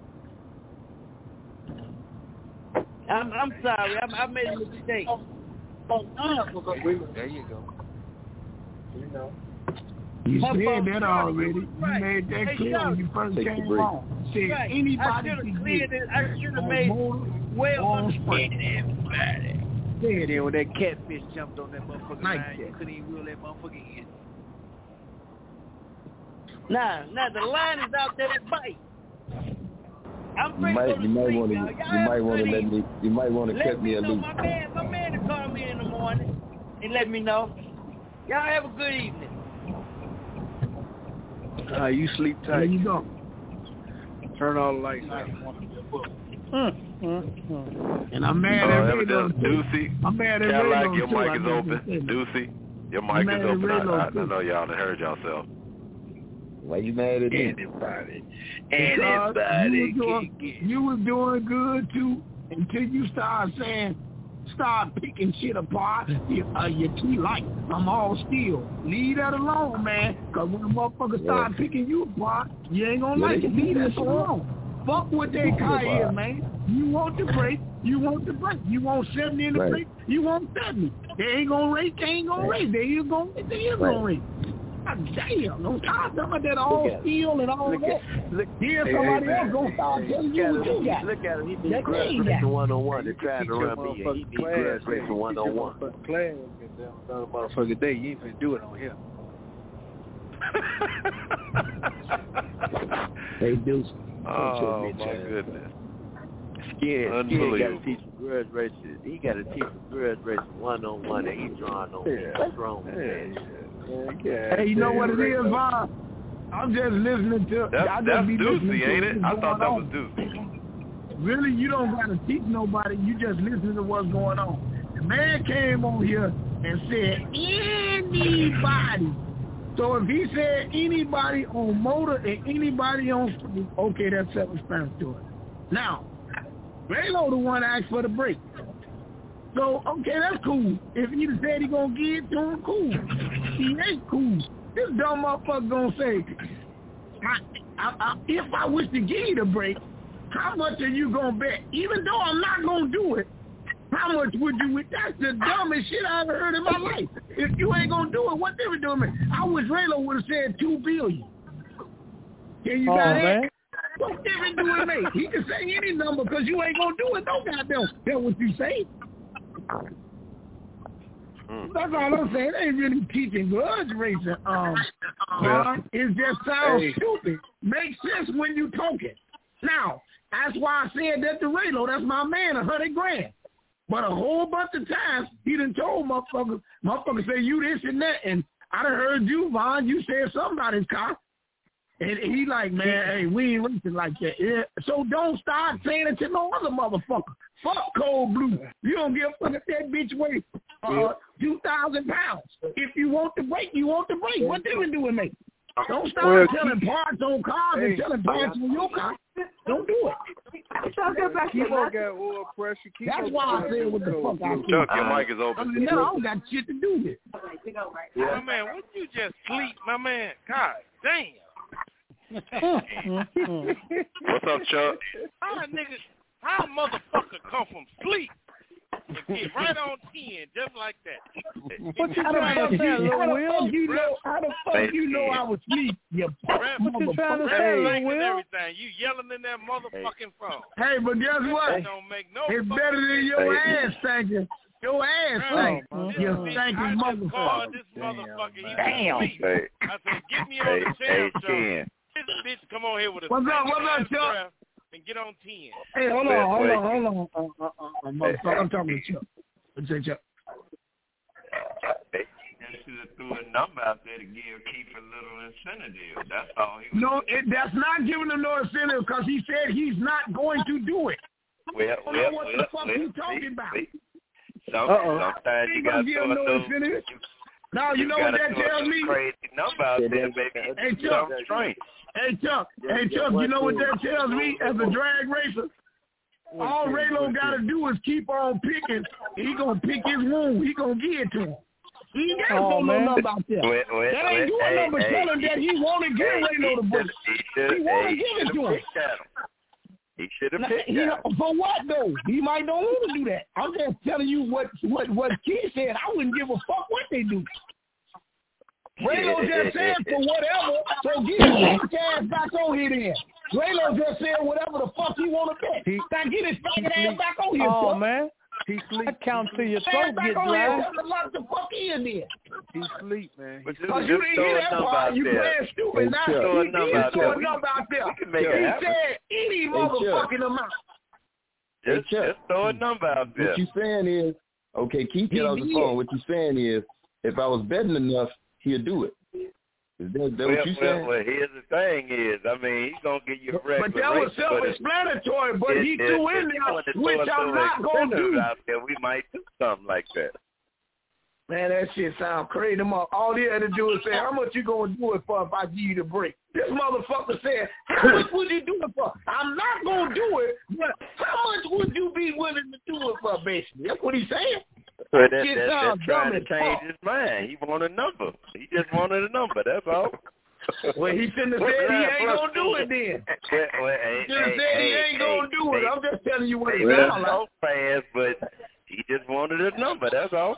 I'm sorry. I made a mistake. There you go. You know. You said that already. You made that clear when you first came on. Said anybody can get it. I should have made well understood everybody. Yeah, then when that catfish jumped on that motherfucking line, you couldn't even reel that motherfucker in. Nah, the line is out there that bite. You might want to cut me a loop. My man to call me in the morning and let me know. Y'all have a good evening. You sleep tight. There you go. Turn all the lights out. And I'm mad at Raylo. Deucey. I'm mad at Cadillac, Raylo. your mic is open. Deucey, your mic is open. I know y'all done heard yourself. Why you mad at me? Anybody you was doing good too until you start picking shit apart. You're too light. I'm all steel. Leave that alone, man. Cause when a motherfucker start picking you apart, you ain't gonna like it. Leave that shit alone. Fuck what they car is, man. You want the brake, you want the brake. You want 70 in the brake, you want 70. They ain't gonna race, they ain't gonna race. They is gonna race. God damn, don't start talking about that all steel and all that. Somebody else gonna start telling you what you got. Look at him, he beat grass racing one-on-one. They're trying to run me, and he beat grass racing one-on-one. Class another motherfucking day, you ain't finna do it on here. They do. Oh, my goodness. Skin got to teach him grudge racing. He got to teach him grudge racing one-on-one, and he's drawing on me. What's wrong with that? Hey, you know what it is, Vaughn? I'm just listening to... That's Deucey, ain't it? I thought that was Deucey. Really, you don't got to teach nobody. You just listen to what's going on. The man came on here and said, anybody. So if he said anybody on motor and anybody on street, okay, that's self-explanatory. Now, Raylo the one asked for the break. So, okay, that's cool. If he said he gonna give it to him, cool. He ain't cool. This dumb motherfucker gonna say, if I wish to give you the break, how much are you gonna bet? Even though I'm not gonna do it, how much would you? That's the dumbest shit I ever heard in my life. If you ain't gonna do it, what difference do it make? I wish Raylo would have said $2 billion. Yeah, you got it. What difference do it make? He can say any number because you ain't gonna do it. No goddamn. That's what you say. That's all I'm saying. They ain't really teaching grudge racing. It just sounds stupid. Makes sense when you talking. Now, that's why I said that to Raylo. That's my man, $100,000. But a whole bunch of times, he done told motherfuckers say you this and that, and I done heard you, Vaughn. You said something about his car. And he like, man, hey, we ain't racing like that. Yeah. So don't start saying it to no other motherfucker. Fuck Cold Blue. You don't give a fuck if that bitch weighs 2,000 pounds. If you want to break, you want to break. What difference do it make? Don't start selling parts on cars and selling parts on your car. Don't do it. Kimo got oil pressure. That's why I said what the fuck I Chuck, your mic is open. I don't got shit to do with it. My man, what you just sleep, my man? God damn. What's up, Chuck? How a motherfucker come from sleep and get right on 10 just like that? What you trying to say, Lil Will? How the fuck you know I was asleep? What you trying to say, Lil Will? Everything. You yelling in that motherfucking phone. Hey, but guess what? It don't make no it's better than your ass thinking. Your ass stinking. You stinking motherfucker. This motherfucker. Damn. I said, get me on the channel, Chuck. This bitch come on here with a What's up, Chuck? And get on 10. Hey, hold on. Motherfucker, I'm talking to Chuck. What's that, Chuck? They should have threw a number out there to give Keith a little incentive. That's all he was No, that's not giving him no incentive because he said he's not going to do it. Well, what the fuck he's talking about? Sometimes you got to give him no incentive. Now, you know what that tells me? Crazy number out there, baby. Hey, Chuck, you know what that tells me as a drag racer? All Raylo got to do is keep on picking. He going to pick his wound. He going to give it to him. He ain't got to throw no number out there. That ain't doing number telling that he want to give Raylo the break. He want to give it to him. He should have picked that. For what, though? He might don't want to do that. I'm just telling you what Keith said. I wouldn't give a fuck what they do. Raylo just said for whatever, so get his ass back on here then. Raylo just said whatever the fuck he want to bet. Now get his fucking ass back on here, Oh, fuck. man. He sleep. That count to your throat get dry. What the fuck he in there? He sleep, man. Because you didn't hear that part. You playing stupid. Now he throw a number out there. He said any motherfucking amount. Just throw a number out there. What you saying is, okay, Keith, get on the phone. What you saying is, if I was betting enough, he'll do it. Is that what you saying? Well, here's the thing is, I mean, he's going to get you a regular. But that was self-explanatory, but he threw in there, which I'm not going to do. Out there, we might do something like that. Man, that shit sound crazy. All he had to do is say, how much you going to do it for if I give you the break? This motherfucker said, how much would you do it for? I'm not going to do it, but how much would you be willing to do it for, basically? That's what he's saying. So that's trying to change his mind. He wanted a number. He just wanted a number. That's all. Well, he shouldn't have said he ain't going to do it then. He should have said he ain't going to do it. I'm just telling you what he sounds like. Fast, but he just wanted a number. That's all.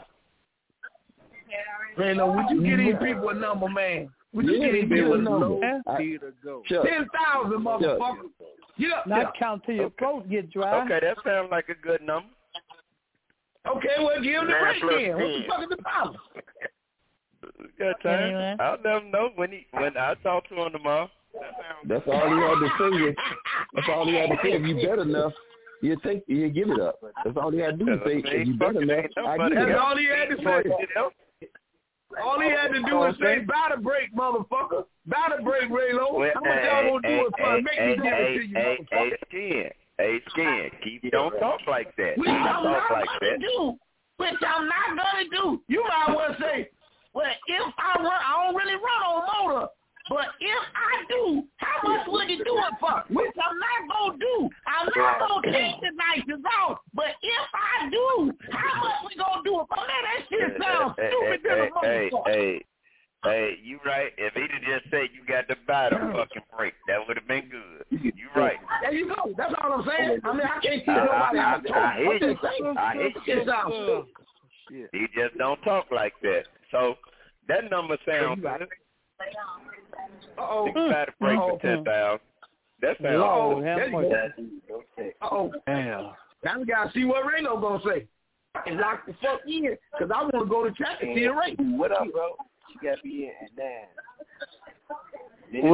Man, no, would you get these people a number, man? Would you get these people a number? 10,000, motherfucker. Get up Not count till your throat get dry. Okay, that sounds like a good number. Okay, well, give him the break then. What the fuck is the problem? Good time. I'll let him know when I talk to him tomorrow. That's all he had to say. That's all he had to say. If you bet enough, he'll give it up. That's all he had to do is say, if you bet enough, I give it up. That's all he had to say. All he had to do is say, buy the break, motherfucker. Buy the break, Raylo. How much y'all gonna do it for? Make me give it to you, motherfucker. Hey, Skin, don't talk like that. Which I'm not gonna do. You might well say, well, if I don't really run on motor, but if I do, how much would you do it for? Which I'm not gonna do. I'm not gonna take the license off. But if I do, how much we gonna do it for? Man, that shit sounds stupid to the motherfucker. Hey, you right. If he'd have just said you got to buy the fucking break, that would have been good. You right. There you go. That's all I'm saying. I mean, I can't see nobody out there. I hear you. He just don't talk like that. So that number sounds good. You got to break for 10,000. That sounds good. Damn. Now we gotta see what Raylo gonna say. And lock the fuck in, because I want to go to track and see the race. What up, bro? You got to be in and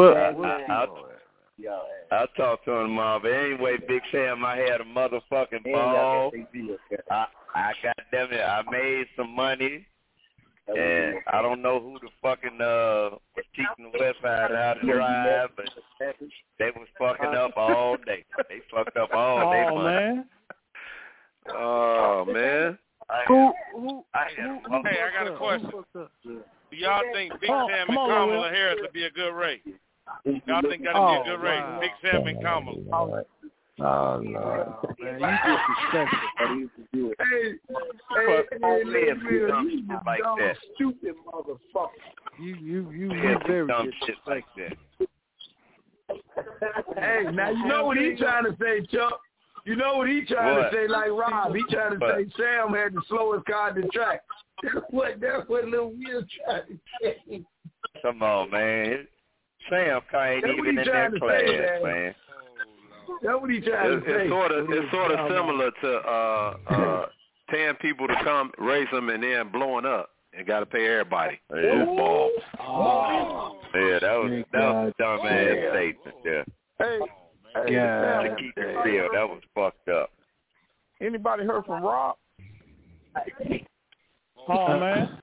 I'll talk to him tomorrow. But anyway, Big Sam, I had a motherfucking ball. I got them. I made some money. And I don't know who the fucking was teaching the West Side how to drive, but they was fucking up all day. They fucked up all day, man. Oh, man. Hey, I got a question. Do y'all think Big Sam and Kamala Harris would be a good race? Y'all think that'd be a good race? Wow. Big Sam and Kamala. Oh, Lord. Man, you disrespectful. Hey, like that. Stupid motherfucker. You very dumb shit like that. Hey, now you know what he trying to say, Chuck. You know what he trying to say, like Rob. He trying to say Sam had the slowest car in the track. That's what Lil Will trying to say. Come on, man. Sam ain't even in that class, man. That's what he trying to say. It's sort of similar to 10 people to come race them and then blowing up and got to pay everybody. Yeah. Balls. Yeah, that was a dumb ass statement there. Hey, to keep it real, that was fucked up. Anybody heard from Rob? Oh, man.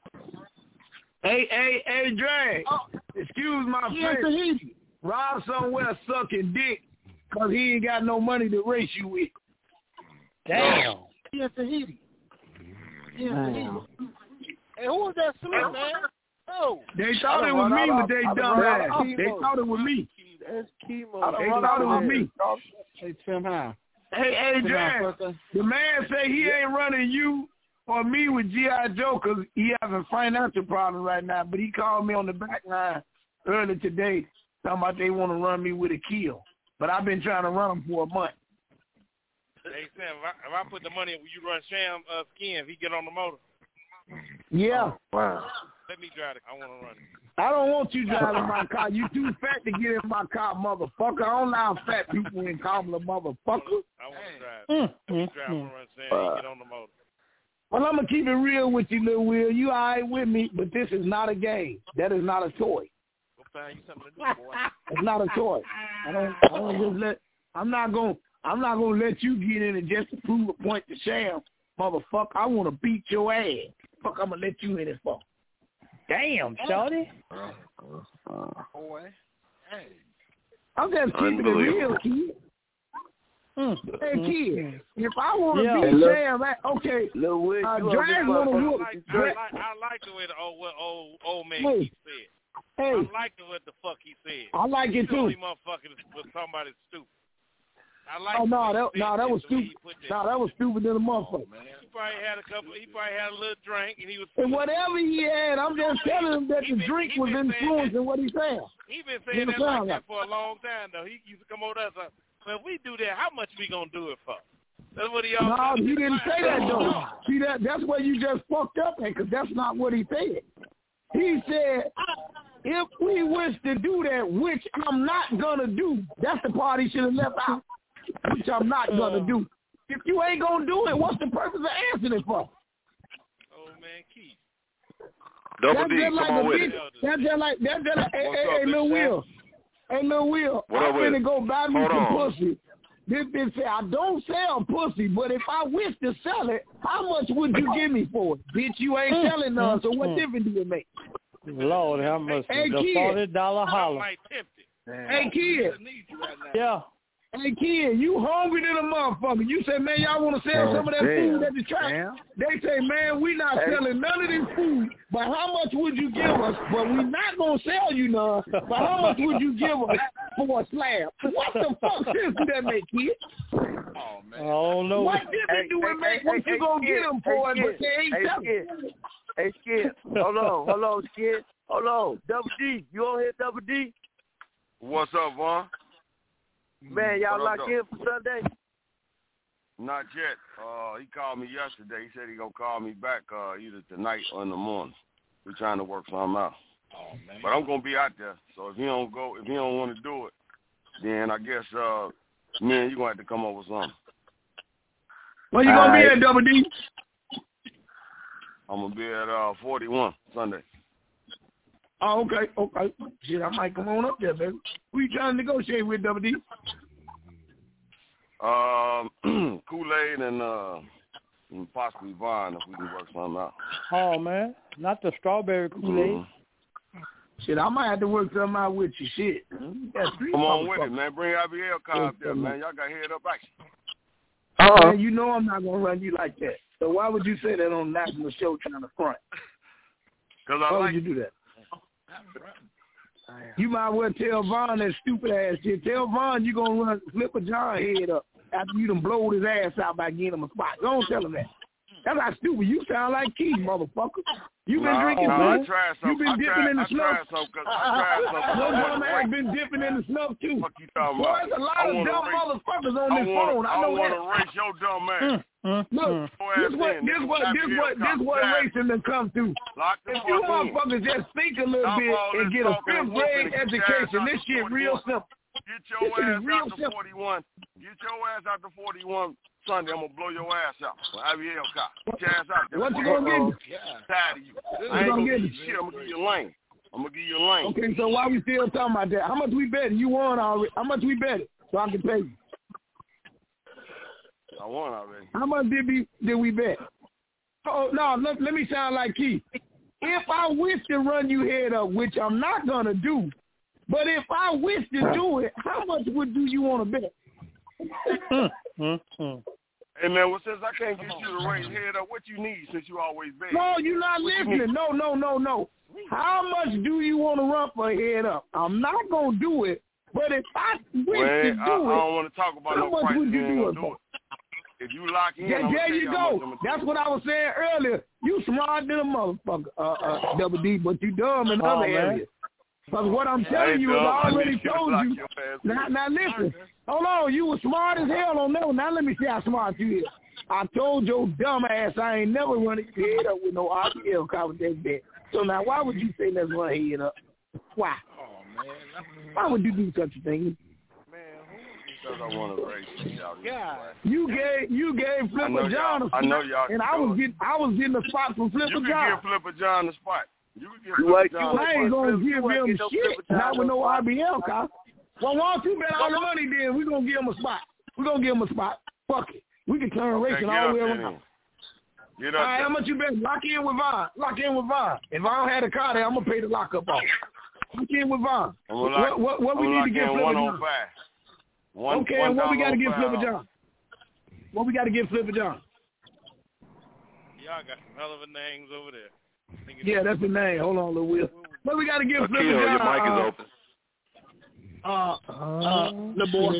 Hey, Drag. Excuse my French. Rob somewhere sucking dick because he ain't got no money to race you with. Damn. Yes, Tahiti. Yes, Tahiti. Hey, who was that salute, man? Oh. They thought it was me with they dumb ass. They thought it was me. That's chemo. They thought it was me. Hey, Tim, how? Hey, Drag. The man say he ain't running you or me with G.I. Joe because he having financial problems right now, but he called me on the back line earlier today talking about they want to run me with a kill. But I've been trying to run them for a month. Hey, Sam, if I put the money in, will you run Sham Skin if he get on the motor? Yeah. Wow. Let me drive it. I want to run it. I don't want you driving my car. You too fat to get in my car, motherfucker. I don't allow fat people in Kamala, motherfucker. I want to drive. Let me drive and run Sam and get on the motor. Well, I'm going to keep it real with you, Lil Will. You all right with me, but this is not a game. That is not a toy. We'll find you something to do, boy. It's not a toy. I'm not gonna let you get in and just to prove a point to Sham, motherfucker. I want to beat your ass. Fuck, I'm gonna let you in this fuck. Damn, shorty. Boy. Hey. I'm just keeping it real, kid. Hey, kid, if I want to beat Sham, okay, Drag want to whoop. I like the way the old man Keith said. Hey. I like what the fuck he said. I like it too. Motherfucker was somebody stupid. I like. Oh no, that was stupid. No, that was stupid than a motherfucker. He probably had a little drink, and he was. And whatever he had, I'm just telling him that the drink was influencing what he's saying. He been saying that like that for a long time though. He used to come over there and say, "Well, if we do that, how much we gonna do it for?" That's what he always. No, he didn't say that though. See that's where you just fucked up at, because that's not what he said. He said, if we wish to do that, which I'm not gonna do, that's the part he should have left out. Which I'm not gonna do. If you ain't gonna do it, what's the purpose of answering it for? Oh man, Keith. Double D, come on with it. That's just like hey, Lil Will. Hey, Lil Will, I'm gonna go buy me some pussy. This bitch say I don't sell pussy, but if I wish to sell it, how much would you give me for it? Bitch, you ain't selling none, so what difference do it make? Lord, how much? Hey, the kid. $40 holler. Hey, kid. Yeah. Hey, kid, you hungry than a motherfucker. You say, man, y'all want to sell some of that food at the track? They say, man, we not selling none of this food, but how much would you give us? But we not going to sell you none, but how much would you give us for a slab? What the fuck sense do that make, kid? Oh, man. I don't know. What difference do it make what you going to get them for it, but they ain't selling? Hey, Skid, hold on, Skid. Hold on. Double D, you on here, Double D? What's up, Vaughn? Man, y'all locked in for Sunday? Not yet. He called me yesterday. He said he gonna call me back either tonight or in the morning. We're trying to work something out. Oh, man. But I'm gonna be out there. So if he don't want to do it, then I guess me and you gonna have to come up with something. Where you gonna be at, Double D? I'm gonna be at 41 Sunday. Oh, okay. Shit, I might come on up there, baby. Who you trying to negotiate with, Double D? Kool-Aid and and possibly Vaughn if we can work something out. Oh, man. Not the strawberry Kool-Aid. Shit, I might have to work something out with you. Shit. Come on with it, man. Bring IBL car up there, man. Y'all got head up action. Man, you know I'm not going to run you like that. So why would you say that on national show trying to front? Because why would you do that? You might well tell Vaughn that stupid ass shit. Tell Vaughn you going to run Flipper John head up after you done blowed his ass out by getting him a spot. Don't tell him that. That's how stupid. You sound like Keith, motherfucker. You been drinking snuff. You been dipping in the snuff. Your dumb ass been dipping in the snuff too. Boy, there's a lot of dumb motherfuckers on this phone. I know that. I want to race your dumb ass. Look, this what racing done come to. If you motherfuckers just think a little bit and get a 5th grade education, this shit real simple. Get your ass out to 41. Get your ass out to 41 Sunday. I'm going to blow your ass out. IBL car. Get your ass out there. What you going to get? Tired of you. I ain't going to give you shit. I'm going to give you a lane. Okay, so why we still talking about that? How much we betting? You won already. How much we betting? So I can pay you. I won already. How much did we bet? Oh, no, let me sound like Keith. If I wish to run you head up, which I'm not going to do, but if I wish to do it, how much do you want to bet? Hey, man, well, since I can't get you to raise head up, what you need since you always bet? No, you're not listening. No. How much do you want to run for a head up? I'm not going to do it, but if I wish to do it, I don't want to talk about how much would you do it for? If you lock in, there you go. That's what I was saying earlier. You smart than a motherfucker, Double D, but you dumb in other areas. Because what I'm telling you is I already told you. Now listen. Hold on. You were smart as hell on that one. Now let me see how smart you is. I told your dumb ass I ain't never running your head up with no RPL car with that bet. So now why would you say let's run head up? Why? Oh, man. Why would you do such a thing? Because I want to race y'all. You gave Flipper John a spot, and I was getting a spot from Flipper John. You can give Flipper John a spot. You can give Flipper John. I ain't gonna give him shit. Not with no IBL car. Well, why don't you bet all the money then? We're gonna give him a spot. Fuck it. We can turn racing all the way around. All right, how much you bet? Lock in with Vaughn. If I don't have a car there, I'm gonna pay the lockup off. Lock in with Vaun. What we need to get Flipper John? Okay, and what we got to get Flipper John? What we got to get Flipper John? Y'all got some hell of a names over there. Yeah, that's the name. Hold on, little Will. What we got to get Flipper John? Your mic is open. The boy.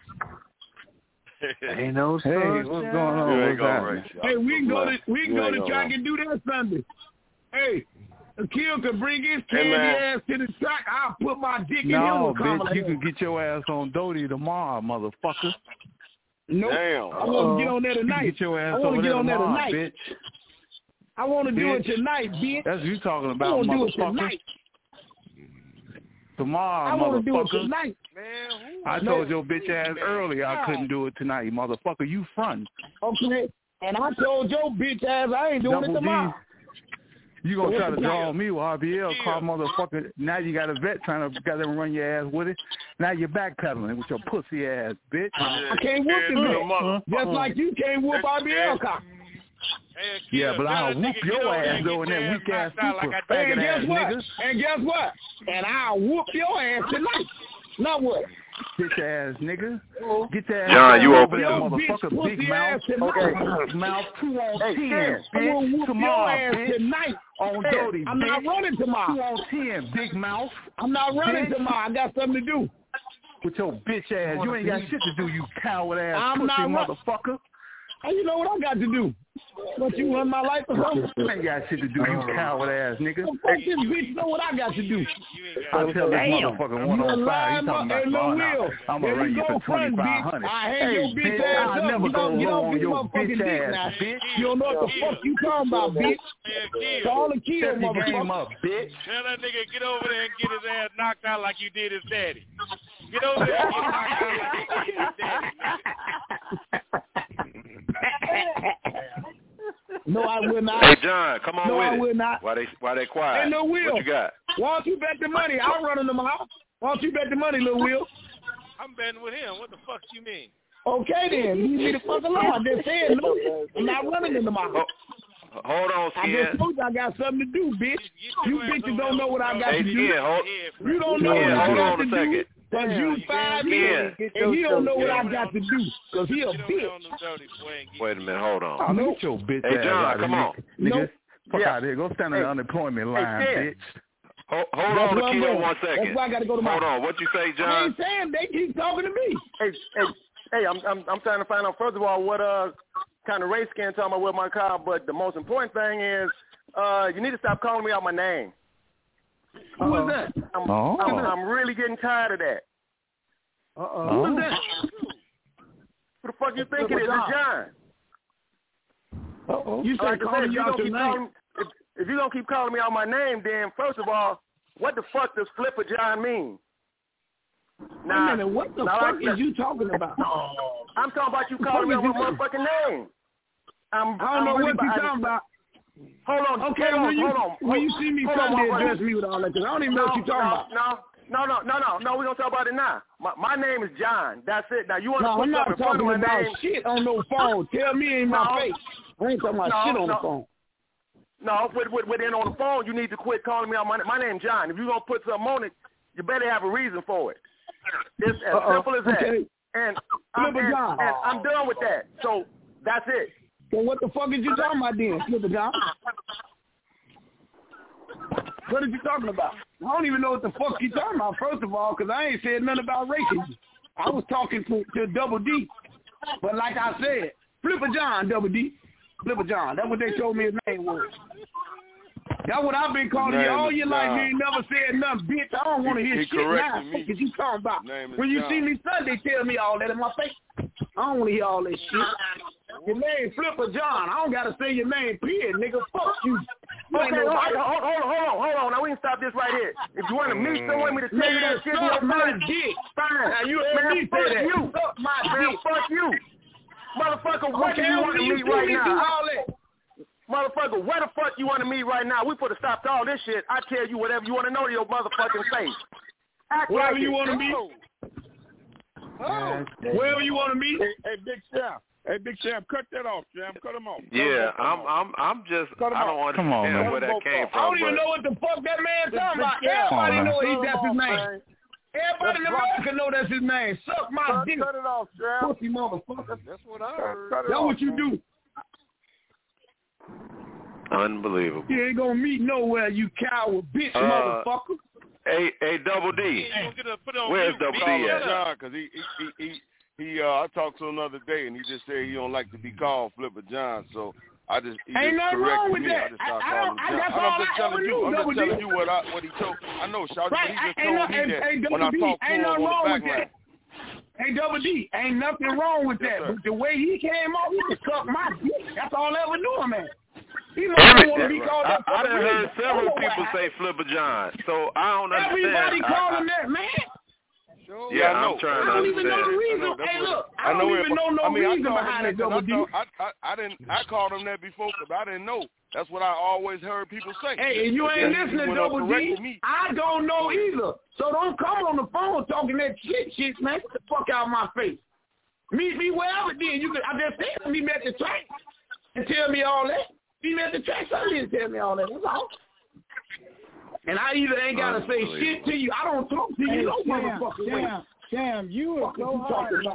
Ain't no hey, what's going on? Hey, we can go to track and do that Sunday. Hey, Akil could bring his candy ass to the track. I'll put my dick in him. No, bitch, you can get your ass on Doty tomorrow, motherfucker. Nope. Damn. I want to get on there tonight. Get your ass over there tomorrow, bitch. I want to do it tonight, bitch. That's what you talking about, I want to do it motherfucker. tonight. Tomorrow, I want to do it motherfucker. tonight. I told your bitch ass earlier I couldn't do it tonight, motherfucker. You front. Okay. And I told your bitch ass I ain't doing it tomorrow. You gonna try to draw on me with RBL car, motherfucker. Now you got a vet trying to got them run your ass with it. Now you're backpedaling with your pussy ass, bitch. I can't whoop the bitch. Just like you can't whoop RBL car. Yeah, but I'll whoop your ass though in that weak ass super faggot ass nigga. And guess what? And I'll whoop your ass tonight. Now what? Bitch ass nigga. Get that John, you over open there, motherfucker. Big mouth. Okay. Mouth 2 on 10, bitch. Tomorrow, bitch. Tonight. On Doty, I'm not running tomorrow. 2 on 10, big mouth. I'm not running tomorrow. I got something to do. With your bitch ass. You ain't got shit to do, you coward ass pussy motherfucker. Hey, you know what I got to do? What, you run my life or something? You ain't got shit to do, you coward ass nigga. Fuck this bitch know what I got to do. I'll tell this motherfucker 105. You talking about Will. I'm going to run you for 2,500. I hate your bitch ass I'll never go low on your bitch ass, bitch. You don't know what the fuck you talking about, bitch. Call the kid, motherfucker. Step your game up, bitch. Tell that nigga get over there and get his ass knocked out like you did his daddy. Get over there and get knocked out like you did his daddy. No, I will not. Hey, John, come on with it. No, I will not. Why they quiet? Hey, Lil Will. What you got? Why don't you bet the money? I'll run them out. Why don't you bet the money, Lil Will? I'm betting with him. What the fuck you mean? Okay then, leave me the fuck alone. I just said no. I'm not running in the mouth. Hold on, Skin. I just told you I got something to do, bitch. You bitches don't know what I got to do. You don't know what I got to do. Because you 5 years, and he don't know what I got to do. Because he a bitch. Wait a minute, hold on. Oh, look at your bitch Hey, ass John, out come here, on. nigga. Fuck out of here. Go stand on the unemployment line, bitch. Hold on, Kid, 1 second. That's why I got to go to my... Hold on, what you say, John? I ain't saying they keep talking to me. Hey, I'm trying to find out, first of all, what kind of race skin talking about with my car, but the most important thing is you need to stop calling me out my name. Who is that? I'm really getting tired of that. Who is that? Who the fuck you think it is? It's John. You say calling you out your name. If you're going to keep calling me out my name, then first of all, what the fuck does Flipper John mean? Now, wait a minute, what the fuck is you talking about? I'm talking about you calling me out my motherfucking name. I don't know what you're talking about. Hold on. Okay, hold on. When you see me Sunday, address me with all that, because I don't even know what you're talking about. No, we're going to talk about it now. My name is John. That's it. Now, you want to put something in front of my name? I'm not talking about shit on no phone. Tell me in my face. I ain't talking about shit on the phone. No, within on the phone, you need to quit calling me out my name, John. If you're going to put something on it, you better have a reason for it. It's as simple as that. Okay. And I'm done with that. So that's it. So what the fuck is you talking about then, Flipper John? What are you talking about? I don't even know what the fuck you talking about, first of all, because I ain't said nothing about racism. I was talking to Double D. But like I said, Flipper John, Double D. Flipper John. That's what they told me his name was. That's what I've been calling you all your life. You ain't never said nothing, bitch. I don't want to hear shit now. What is you talking about? When you see me Sunday, tell me all that in my face. I don't want to hear all that shit. Your name Flipper John. I don't got to say your name, period, nigga. Fuck you. Okay, hold on. Now we can stop this right here. If you want to meet someone with me to tell you that shit, suck my dick. Fine. Now you heard me say that. You. Suck my dick. Fuck you. Motherfucker, what do you want to meet right now? Motherfucker, where the fuck you want to meet right now? We put a stop to all this shit. I tell you whatever you want to know to your motherfucking face. Wherever you want to meet. Wherever you want to meet. Hey, Big Sam. Hey, Big Sam, cut that off, Sam. Cut him off. Yeah, I'm just, I don't understand where that came from. I don't even know what the fuck that man talking about. Everybody know that's his name. Everybody in America know that's his name. Suck my dick. Cut it off, Sam. Pussy motherfucker. That's what I heard. That's what you do. Unbelievable. You ain't gonna meet nowhere, you coward bitch, motherfucker. Hey, Double D. Where's Double D at? John, because he I talked to him the other day, and he just said he don't like to be called Flipper John, so I just ain't nothing wrong with that. I'm just telling you what he told. I know, Shawty, but he just told me that when I talked to him on the background. Hey, Double D, ain't nothing wrong with that. But the way he came off, he could suck my dick. That's all I ever knew him, man. He must want to be called that. I done heard several people say Flipper John, so I don't understand. Everybody call him that, man. Yeah, I'm trying to understand. I don't even know the reason. Hey, look, I don't even know no reason behind it, Double D. I called him that before because I didn't know. That's what I always heard people say. Hey, and you ain't listening, Double D. I don't know either. So don't come on the phone talking that shit, man. Get the fuck out of my face. Meet me wherever then. I just said meet me at the track and tell me all that. Meet me at the track Sunday and tell me all that. That's all. And I either ain't got to say shit to you. I don't talk to you no motherfucking way. Sam, you are so hard, man.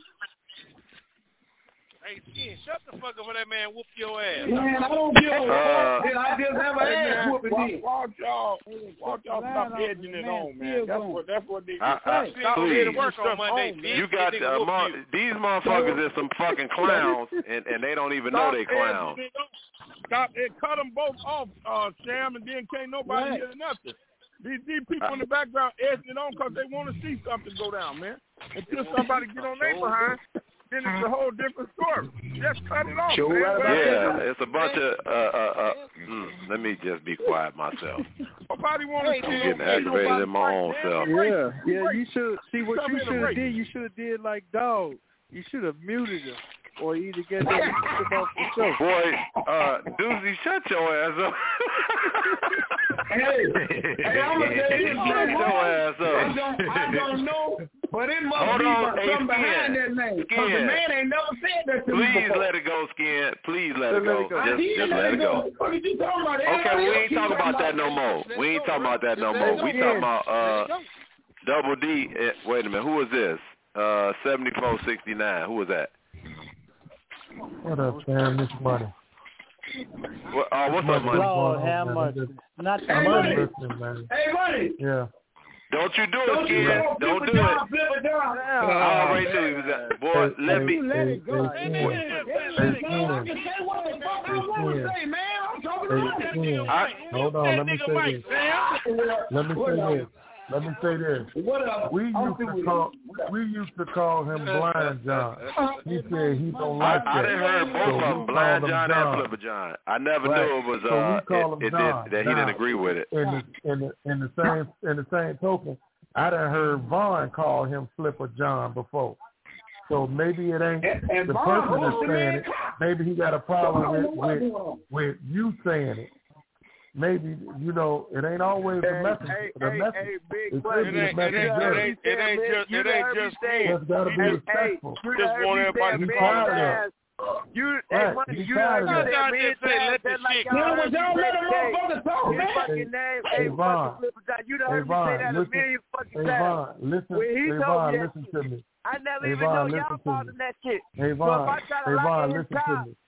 Hey, Skin, shut the fuck up when that man whoop your ass. Man, I don't give a fuck. I just have an ass whooping. Watch y'all stop edging it on, man. That's what they say. Please. You got these motherfuckers is some fucking clowns, and they don't even know they clowns. Stop it. Cut them both off, Sam, and then can't nobody hear nothing. These people in the background edging it on because they want to see something go down, man. Until somebody get on their behind, then it's a whole different story. Just cut it off, man. Yeah, it's a bunch of, let me just be quiet myself. Nobody want to see I'm getting aggravated in my own self. Yeah, you should, see what you should have did, you should have did like Dog. You should have muted him. Or either get them off the show. Boy, Doozy, shut your ass up. Hey, I'm going to tell you, shut your ass up. I don't know, But it must be something behind that name. Because the man ain't never said that to me before. Please let it go, Skin. Please let it go. Just let it go. What are you talking about? Okay, we ain't talking about that no more. We ain't talking about that no more. We talking about Double D. Wait a minute. Who is this? 7469. Who was that? What up, Sam? This Money. What's up, Money? Lord have mercy. Not the money. Man. Hey, Money. Yeah. Don't you do it, Skin. Don't do it. I already knew he was that. Boy, let me. Let it go. I can say what the fuck I want to say, man. I'm talking about Hold on. Let me say this. Let me say this. We used to call him Blind John. He said he don't like that. I didn't heard both of them, Blind John and Flipper John. I never knew it was that he didn't agree with it. In the same token, I done heard Vaughn call him Flipper John before. So maybe it ain't the person that's saying it. Maybe he got a problem with you saying it. Maybe, it ain't always the message. The message. It could be the message. It ain't just me. It's got to be respectful. Just want everybody to call it. You heard me say, was y'all let a motherfucker talk, man. Fucking name, Vaughn. You done heard me say that a million fucking times. Listen to me. I never even know y'all called him that shit. Hey, Vaughn, listen to me.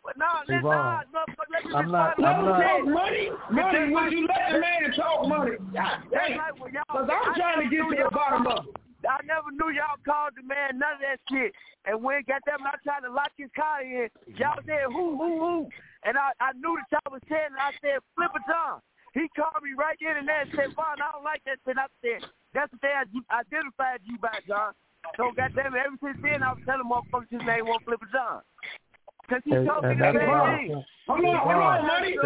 I'm not. Money, would you let the man talk money? Because I'm trying to get to the bottom of it. I never knew y'all called the man none of that shit. And when got them, I tried to lock his car in. Y'all said, who? And I knew that y'all was saying, and I said, Flipper John. He called me right in and there and said, Vaughn, I don't like that shit. I said, that's the day I identified you by, John. So goddamn it, ever since then, I was telling motherfuckers his name was Flipper John. Because he told me the same thing. Hold on,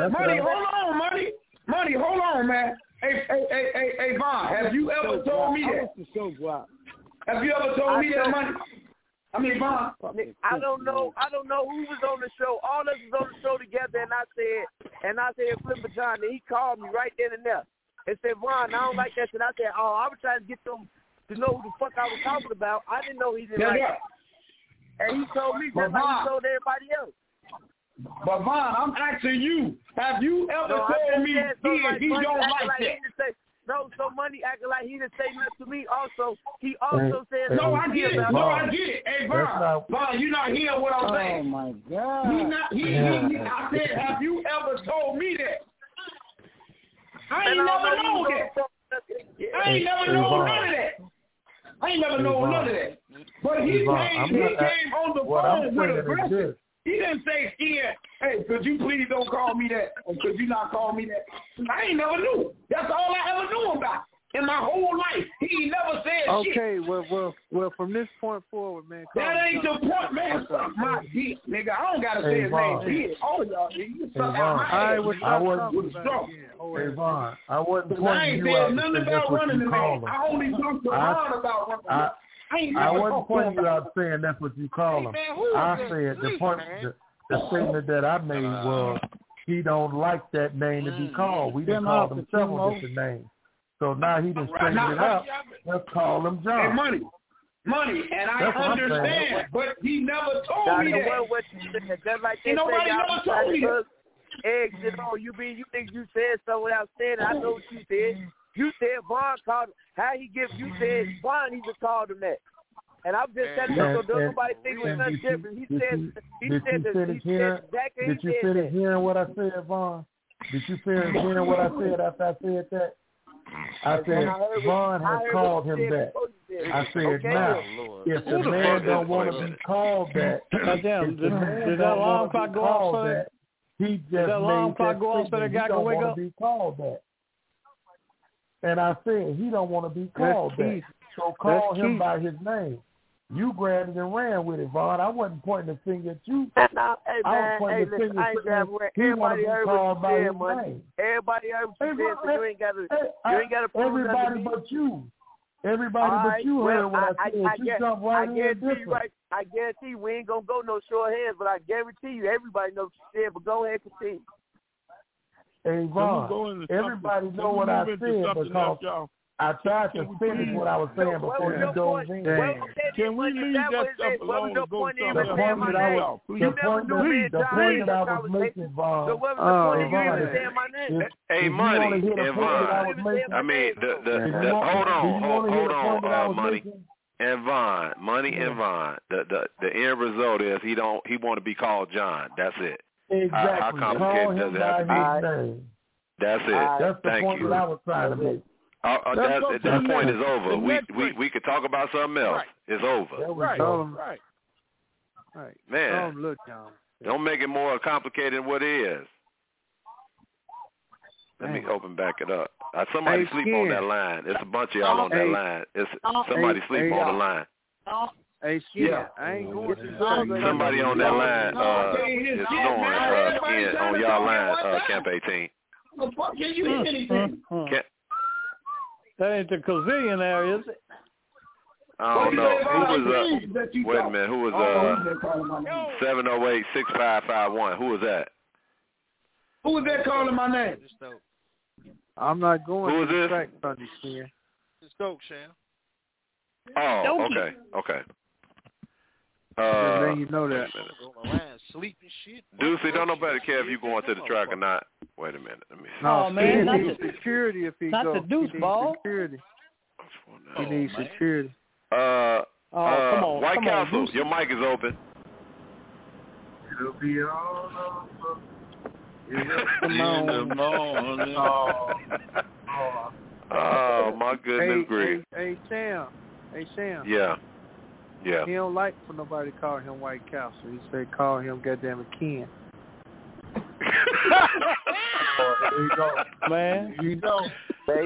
Money, hold on, man. Hey, Vaughn, have you ever told me that? Have you ever told me that, Money? I mean, Vaughn. I don't know who was on the show. All of us was on the show together, and I said, Flipper John, and he called me right then and there and said, Vaughn, I don't like that shit. I said, I was trying to get them to know who the fuck I was talking about. I didn't know he didn't like it. And he told me just like he told everybody else. But Vaughn, I'm asking you, have you ever told me he don't like that? So Money acting like he didn't say nothing to me. Also, he also said I get it. Hey, Vaughn, you not hearing what I'm saying? Oh my God! I said, have you ever told me that? I ain't never known that. I ain't never known none of that. I ain't never known none of that. But he came on the phone with aggression. He didn't say, hey, could you please don't call me that? Or could you not call me that? I ain't never knew. That's all I ever knew about in my whole life. He never said shit. Okay, well, from this point forward, man. That ain't the point, man. Suck my dick, nigga. I don't got to say his name. All y'all, you suck out my ass. I wasn't pointing you out to say that's what you call him. I only talked to Ron about running. I wasn't pointing you out saying that's what you call him. I said the statement that I made was he don't like that name to be called. We didn't call him several different names. So now he just straightened it out. Let's call him John. Hey, money, and I understand, but he never told me that. Just like they nobody never told me that. Eggs, you think you said something without saying it. I know what you said. You said Vaughn called him. How he give you said Vaughn even called him that. And I'm just telling you, so nobody think it was nothing different. He said exactly. Did you finish hearing what I said, Vaughn? Did you finish hearing what I said after I said that? I said Vaughn has called him that. I said now, if the man don't want to be called that, did that alarm clock go off for that? He just made that statement. He don't want to be called that. And I said he don't want to be called that. So call him by his name. You grabbed it and ran with it, Vaughn. I wasn't pointing the finger at you. I was pointing the finger at him. He want to be called by his name. Everybody heard what you said, so you ain't got to prove everybody but you. Everybody but you heard what I said. You jumped right in different. I guarantee we ain't going to go no short hands, but I guarantee you everybody knows what you said, but go ahead and continue. Hey, Vaughn, everybody know what I said because I tried to finish what I was saying before you dove in. Can we leave that stuff alone and go somewhere else? The point that I was making, Vaughn. So what was the point of you even saying my name? Hey, Money and Vaughn. I mean, hold on, Money and Vaughn. Money and Vaughn. The end result is he want to be called John. That's it. Exactly. How complicated does it have to be? That's it. That's the point that I was trying to make. That point is over. We could talk about something else. Right. It's over. Right. Man, look, John. Don't make it more complicated than what it is. Let me open back it up. Somebody sleep on that line. It's a bunch of y'all on that line. It's somebody sleep on the line. Hey, Skin, I ain't going to somebody on that line is snoring Skin on y'all line, Camp 18. Can you hear anything? That ain't the Cozillion area, is it? I don't know. Who was wait a minute. Who was 708-6551? Who was that? Who was that calling my name? I'm not going Who is this? Sunday, Skin. It's Dope, Sham. Oh, okay. Then you know that. Sleep and shit. Deucey, don't nobody care if you going to the track or not. Wait a minute. Let me see. No, man, he needs security if he goes. Not the deuce ball. Security. He needs security. Come on, White come Castle, on, your mic is open. It'll be all over in the morning. Oh, my goodness grief. Hey, Sam. Yeah. He don't like for nobody to call him White Castle. He said call him goddamn it Ken. There you go, man. You know. Hey,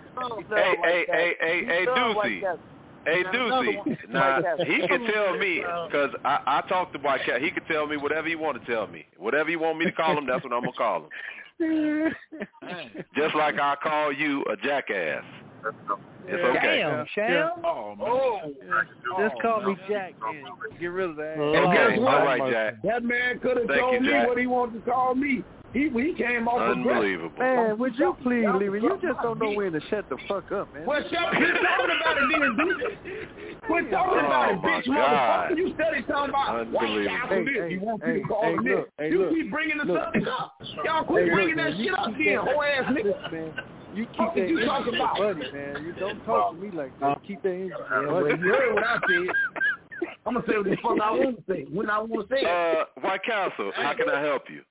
Deucey. Hey, Deucey. Now, he can tell me, because I talked to White Castle. He can tell me whatever he want to tell me. Whatever you want me to call him, that's what I'm going to call him. Just like I call you a jackass. It's okay. Damn, Sham. Just call me Jack and get rid of that. Okay, all right, Jack. That man could have told me what he wanted to call me. He came off unbelievable. Man, would you please leave it? You just don't know when to shut the fuck up, man. Well, quit talking about it then, dude. Quit talking about it, bitch, motherfucker. You steady talking about White Castle this. You want people to call him this. You keep bringing the subject up. Y'all quit bringing that shit up then, whole ass nigga. Man. You keep that energy buddy, man. You don't talk to me like that. Keep that energy buddy. You heard what I said. I'm going to say what the fuck I want to say when I want to say it. White Castle, how can I help you?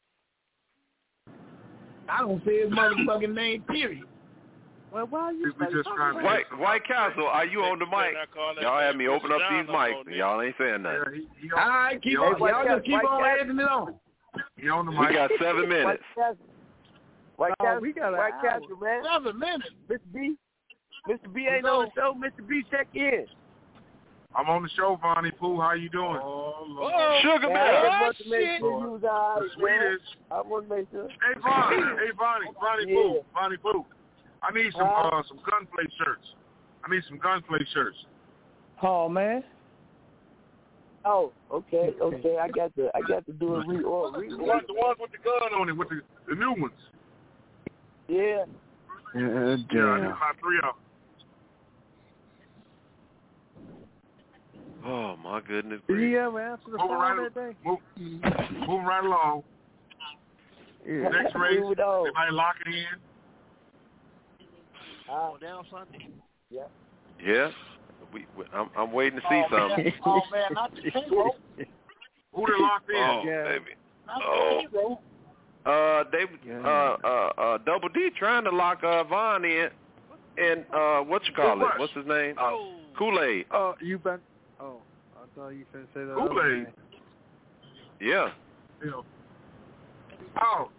I don't say his motherfucking name, period. Well, why are you White Castle, are you on the mic? Y'all had me open up these mics, and y'all ain't saying nothing. All right, keep on. Y'all just keep on adding it on. You on the mic? We got 7 minutes. White Castle, we got White Castle, man. 7 minutes. Mr. B ain't on the show. Mr. B, check in. I'm on the show, Vonnie Pooh. How you doing? Sugar Bear. I want to make sure you was all right, man. I want to make sure. Hey, Vonnie Pooh. I need some gunplay shirts. Oh, man. Oh, okay. I got to do a reorder. The ones with the gun on it, with the new ones. Yeah. Yeah, I need about 3 of them. Oh, my goodness. Did he ever answer the phone that day? Moving right along. Yeah. Next race, everybody lock it in. Down Sunday. Yeah. Yeah. I'm waiting to see something. Oh, man, not the Hero. Who they locked in? Oh, baby. Double D trying to lock Vaughn in, and what you call it? What's his name? Kool-Aid. You been? Oh, I thought you couldn't say that. Kool-Aid. Yeah. Oh.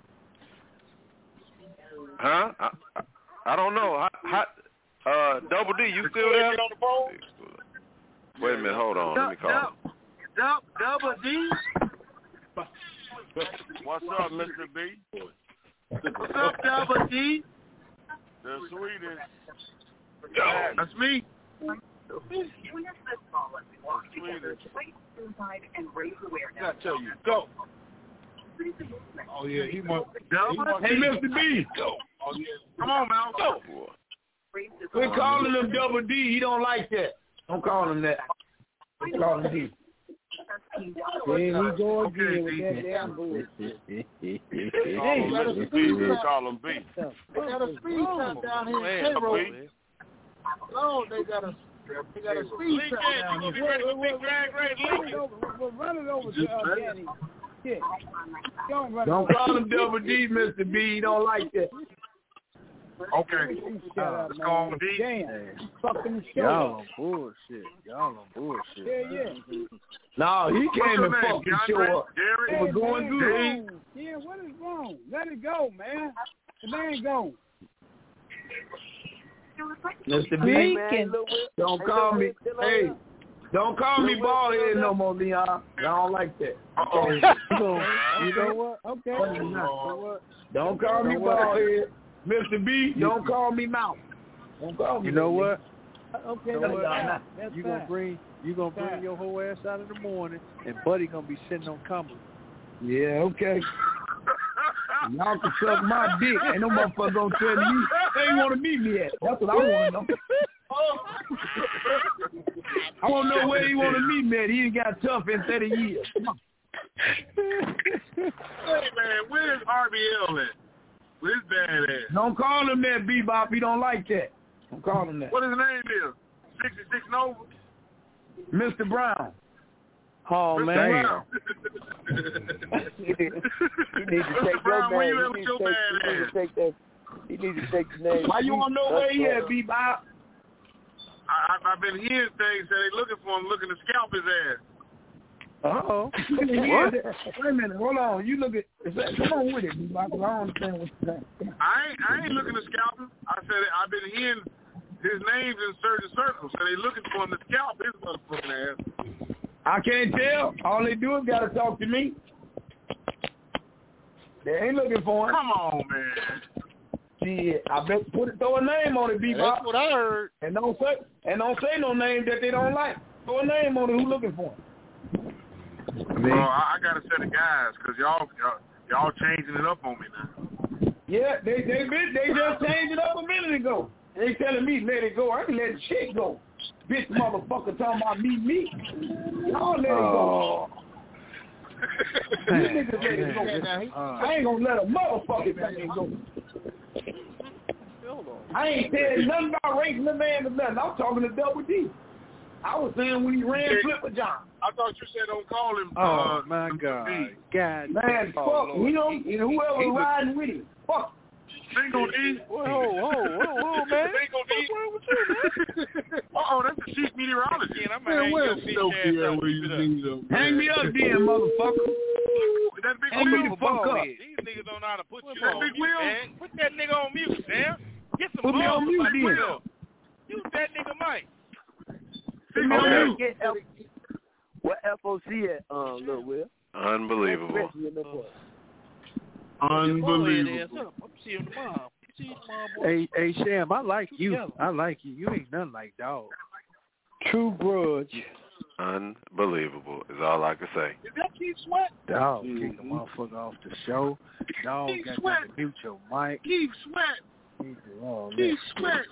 Huh? I don't know. Double D, you still there? Wait a minute, hold on. Let me call. Double D. What's up, Mr. B? What's up, Double D? The sweetest. That's me. I tell you, go. Oh yeah, he wants. Hey, Mr. B. Go. Oh yeah. Come on, man. Go. Quit calling him Double D. He don't like that. Don't call him that. Don't call him D. There he go again with that damn bullshit. Call him B. They got a speed trap down here in Cairo. Oh, they got a speed trap down here. We'll run it over to Danny. Yeah. Don't call him Double D, Mr. B. He don't like that. Okay. Let's call him D. Damn. Fucking show. Y'all on bullshit. Yeah. No, he came and fucked the show up. Hey, we're going good. Yeah, what is wrong? Let it go, man. The man go. Mr. B, don't call me. Hey, don't call me bald head no more, Leon. I don't like that. You know what? Okay. Don't call me bald head. Mr. B, don't call me mouth. Don't call me. You know what? Okay, you gonna bring your whole ass out in the morning, and Buddy gonna be sitting on Cumberland. Yeah, okay. Y'all can suck my dick. Ain't no motherfucker gonna tell me they ain't want to meet me at. That's what I want to know. I want to know where he want to meet me at. He ain't got tough in 30 years. Hey, man, where's RBL at? Where's bad ass? Don't call him that, Bebop. He don't like that. Don't call him that. What his name is? 66 Nova? Mr. Brown. Oh, Mr. man. Brown. You need to take your man. You need to take the name. Why you want to know where he at, Bebop? I've been hearing things that they looking for him, looking to scalp his ass. Uh-oh. What? Wait a minute. Hold on. You look at... Come on with it, Bebop. I don't understand what you're saying. I ain't looking to scalp him. I said I've been hearing his names in certain circles, so they looking for him to scalp his motherfucking ass. I can't tell. All they do is got to talk to me. They ain't looking for him. Come on, man. Shit, I bet throw a name on it, Bebop. That's what I heard. And don't say no name that they don't like. Throw a name on it. Who looking for him? Well, I got a set of guys because y'all changing it up on me now. Yeah, they just changed it up a minute ago. They telling me let it go. I can let the shit go. Bitch motherfucker talking about me. Y'all let it go. You niggas let it go. I ain't gonna let a motherfucking thing go. I ain't saying nothing about racing the man or nothing. I'm talking to Double D. I was saying when he ran Flipper John. I thought you said don't call him. Oh my God. God, man, fuck him and whoever riding with him. Fuck. Single D. Whoa, man. Single D. What's wrong with you, man? That's the chief meteorologist. Man, hang your bitch ass up. Hang me up then, motherfucker. That big Hang me the fuck up. These niggas don't know how to put you that on big mute, wheel? man. Put that nigga on mute, Sam. Get some Put me on mute like then. Will. Use that nigga mic. What FOC at, Lil Will? Unbelievable. Unbelievable. Hey, Sam, I like you. You ain't nothing like dog. True grudge. Unbelievable is all I can say. Is that Keith Sweat? Dog, kick the motherfucker off the show. Dog Keith got Sweat. to mute your mic. Keith Sweat. Oh, Keith Sweat.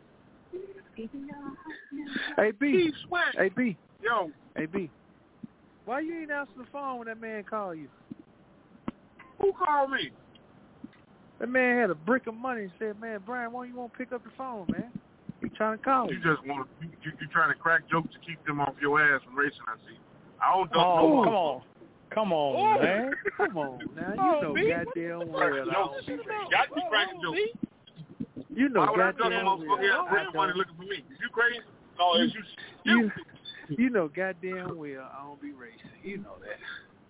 Hey, B. Keith Sweat. Hey, B. Yo. Hey, B. Why you ain't answer the phone when that man called you? Who called me? That man had a brick of money and said, man, Brian, why you won't pick up the phone, man? He trying to call you. Just want you trying to crack jokes to keep them off your ass from racing, I see. I don't know. Oh, come on, man. Come on, now. You know goddamn well. Got me cracking jokes. You know goddamn well. Everybody looking for me. You crazy? No, it's you. You know goddamn well I don't be racing. You know that.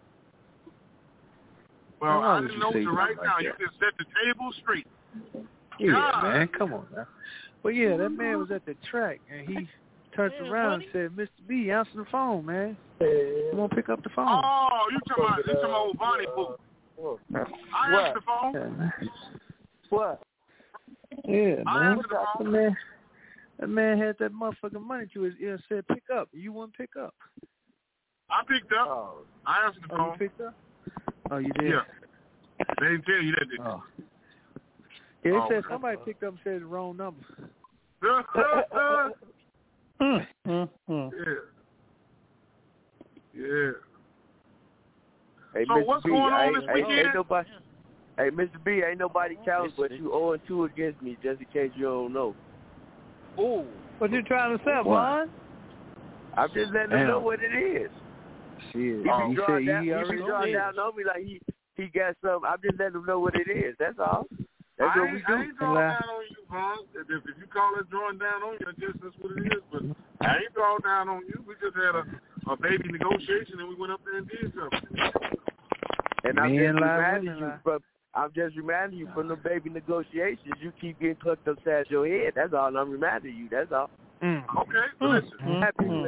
Well, I didn't know till right now. You can set the table straight. Yeah, God. Man, come on now. But yeah, that man was at the track and he turned around and said, Mr. B, answer the phone, man. You won't pick up the phone. Oh, you talking about old Bonnie Boo. I answered the phone. Yeah, man. What? Yeah, I man. answered the phone. That man had that motherfucking money to his ear and said, pick up. You wouldn't pick up. I picked up. I answered the phone. Oh, you picked up? Oh, you did? Yeah. They didn't tell you that, did they? Oh. Yeah, they said somebody picked up and said the wrong number. Yeah. Hey, so Mr. what's B, going on this weekend? Hey, Mr. B, ain't nobody counting, but you 0-2 against me, just in case you don't know. Ooh. What you trying to say, Vaughn? I'm just letting him know what it is. Shit. He be drawing down on me like he got something. I'm just letting him know what it is. That's all. That's what we do. I ain't drawing down on you, Vaughn. If you call it drawing down on you, I guess that's what it is. But I ain't drawing down on you. We just had a baby negotiation and we went up there and did something. And I'm just reminding you from the baby negotiations, you keep getting cooked upside your head. That's all I'm reminding you. That's all. Okay, listen.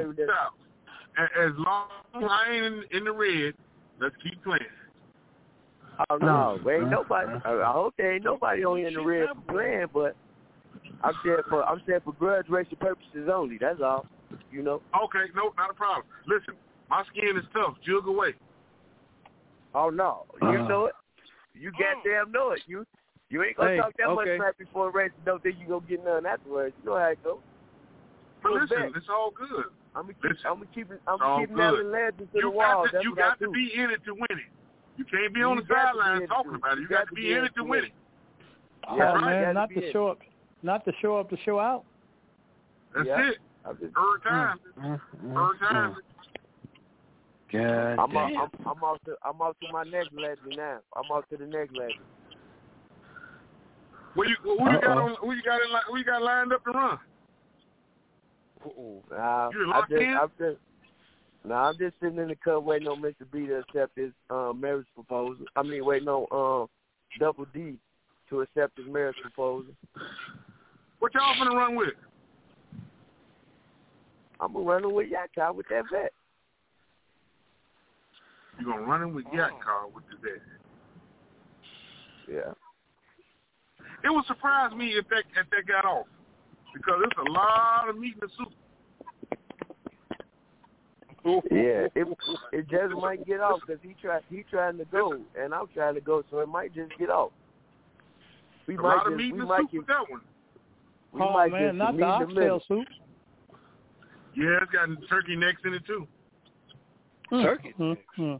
As long as I ain't in the red, let's keep playing. Oh no, ain't nobody. I hope there ain't nobody on in the red for playing, but I'm saying for grudge racing purposes only. That's all. You know. Okay, no, not a problem. Listen, my skin is tough. Jug away. Oh no, you know it. You goddamn know it. You ain't gonna talk that much crap before a race and don't think you gonna get none afterwards. You know how it goes. But listen, it's all good. I'm gonna keep napping legs into the wall. You got to be in it to win it. You can't be on the sideline talking about it. You got to be in it to win it. Yeah, man, not to show up to show out. That's it. Third time. Third time. God I'm off to my next legend now. I'm off to the next legend. Who you got lined up to run? I'm just sitting in the cut waiting on Mr. B to accept his marriage proposal. I mean, waiting on Double D to accept his marriage proposal. What y'all finna run with? I'm gonna run with Yacht with that vet. You gonna run in with Yacht car with the vet? Yeah. It would surprise me if that got off, because it's a lot of meat in the soup. Yeah, it just might get off because he trying to go and I'm trying to go, so it might just get off. A lot of meat in the soup with that one. Oh man, not the oxtail soup. Yeah, it's got turkey necks in it too. Turkey. Man,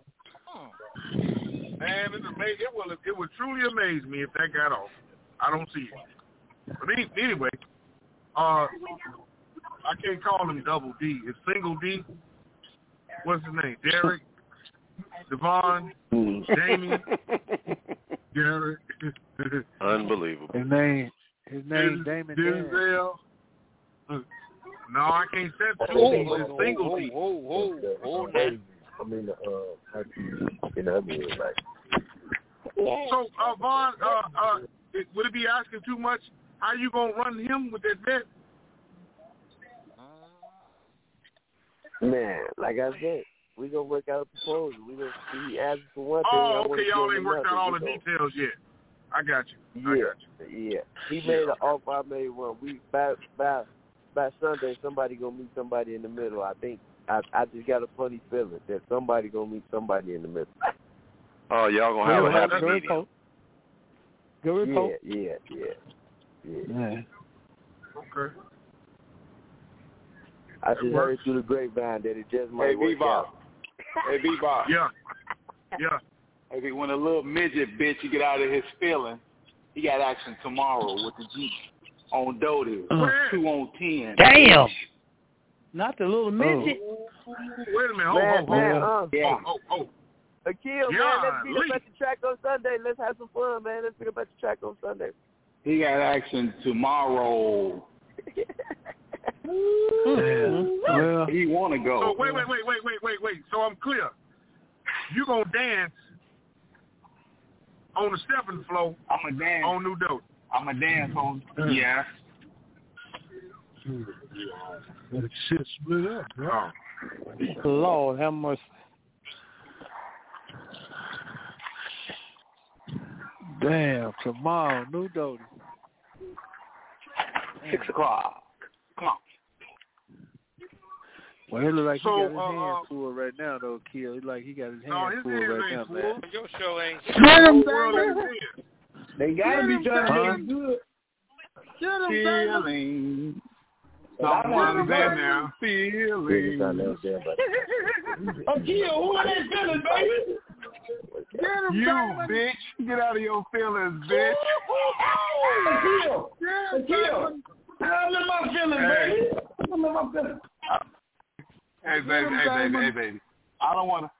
it would truly amaze me if that got off. I don't see it. But anyway, I can't call him Double D. It's Single D. What's his name? Derek, Devon, Jamie, Derek. Unbelievable. His name Damon Denzel. No, I can't say two D's. It's Single D. So, Vaughn, would it be asking too much? How you gonna run him with that vet? Man, like I said, we gonna work out a proposal. We gonna be asking for one thing. Oh, okay, y'all ain't worked out all the details yet. I got you. Yeah. He made an offer. I made one. We by Sunday, somebody gonna meet somebody in the middle. I think I just got a funny feeling that somebody gonna meet somebody in the middle. Oh, y'all gonna have a happy meeting. Good report. Yeah. Okay. I just heard through the grapevine that it just might work out. Hey, Bebop. Yeah. Hey, when a little midget bitch you get out of his feeling, he got action tomorrow with the Jeep on Doty. 2 on 10. Damn. Not the little midget. Wait a minute. Akil, man, let's meet up at the track on Sunday. Let's have some fun, man. Let's meet up at the track on Sunday. He got action tomorrow. Well, he want to go. So wait. So I'm clear. You gonna dance on the stepping floor? I'm a dance on New Doty. I'm a dance on. Yeah. That shit split up, bro. Lord have mercy. Damn, tomorrow, New Doty. 6 o'clock. Come on. Well, it look like he got his hands full right now, though, Kill. He like he got his hands full right now, man. Your show ain't. They gotta be trying to make it good. feeling. Someone's in there feeling. Akil, who are they feeling, baby? You, bitch. Get out of your feelings, bitch. Akil. I'm in my feelings, baby. I'm in my feelings. Hey, baby. I don't want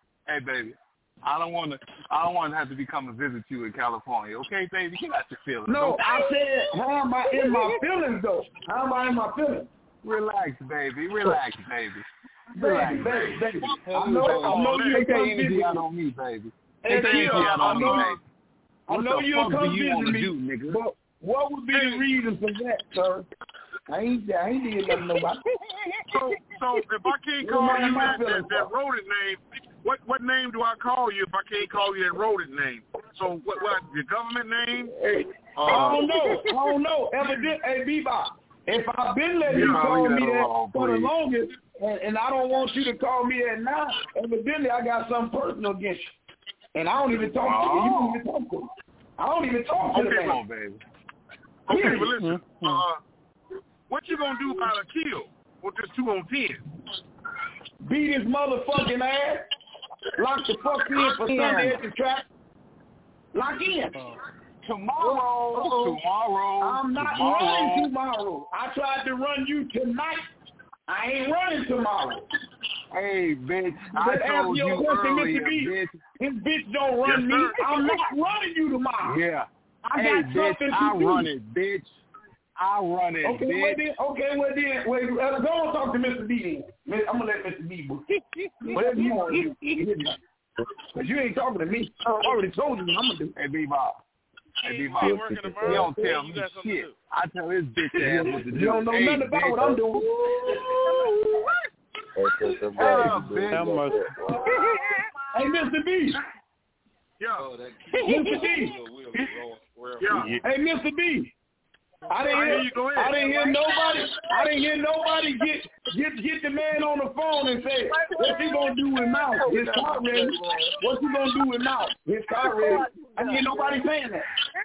to have to be coming to visit you in California. Okay, baby? Get out your feelings. No, okay? I said, how am I in my feelings, though? How am I in my feelings? Relax, baby. Relax. Baby. I know you take that come energy visit out me. on me, baby. Hey, Take that energy out on me, baby. I know you'll come visit me, nigga? but what would be the reason for that, sir? I ain't did nothing to nobody. So if I can't call you that rodent name, what name do I call you if I can't call you that rodent name? So what your government name? Hey, I don't know. Hey, Bebop, if I've been letting you call me that for the longest, and I don't want you to call me that now, evidently I got something personal against you. And I don't even talk to you. You don't even talk to me. I don't even talk to you. Okay, baby. Okay, but listen, what you gonna do about Akil with this 2 on 10? Beat his motherfucking ass. Lock the fuck in for Sunday at the track. Lock in. Tomorrow. I'm not running tomorrow. I tried to run you tonight. I ain't running tomorrow. Hey, bitch, I told you earlier, bitch. This bitch don't run me. I'm not running you tomorrow. Yeah. I got something to do. Run it, bitch. I run it, bitch. Well then, go on talk to Mr. B then. I'm going to let Mr. B book. Whatever you want to do. Because you ain't talking to me. I already told you what I'm going to do. Hey, Bebop. You don't tell me shit. I tell his bitch ass what to do. You don't know nothing about what I'm doing. Hey, Mr. B. Yeah. Mr. B. Yeah. Hey, Mr. B. I didn't hear nobody get the man on the phone and say, what's he gonna do with Mouth? His car ready. What's he gonna do with Mouth? His car ready. I didn't hear nobody saying that.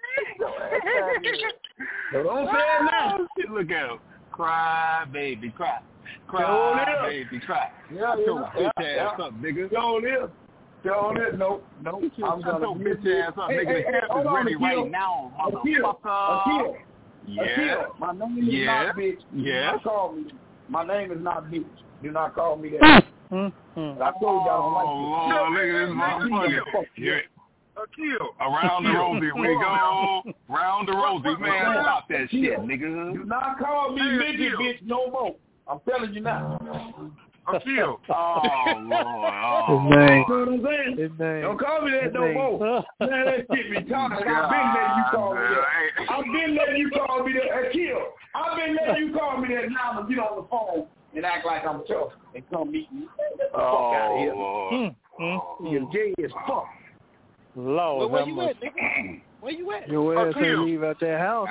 So don't say it now. Look at him. Cry, baby, cry. Cry, baby, cry. Yeah. Bitch ass up, nigga. Don't it. No. I'm gonna bitch ass up, nigga. The camp is ready right now, motherfucker. Akil, my name is not bitch. Yeah. Do not call me. My name is not bitch. Do not call me that. I told you I don't like it. Look at this motherfucker. Akil. Around the rosy we go. Round the rosy, man. Stop that shit, nigga. Do not call me midget, bitch, no more. I'm telling you now. Akil. Oh, Lord. You know what I'm saying? Don't call me that no more. Man, that shit retarded. I've been letting you call me that. I've been letting you call me that. Akil, I've been letting you call me that now to get on the phone and act like I'm tough and come meet me. Get the fuck out of here. You're gay as fuck. Lord, where you at, nigga? Where you at? Your ass ain't leave out that house.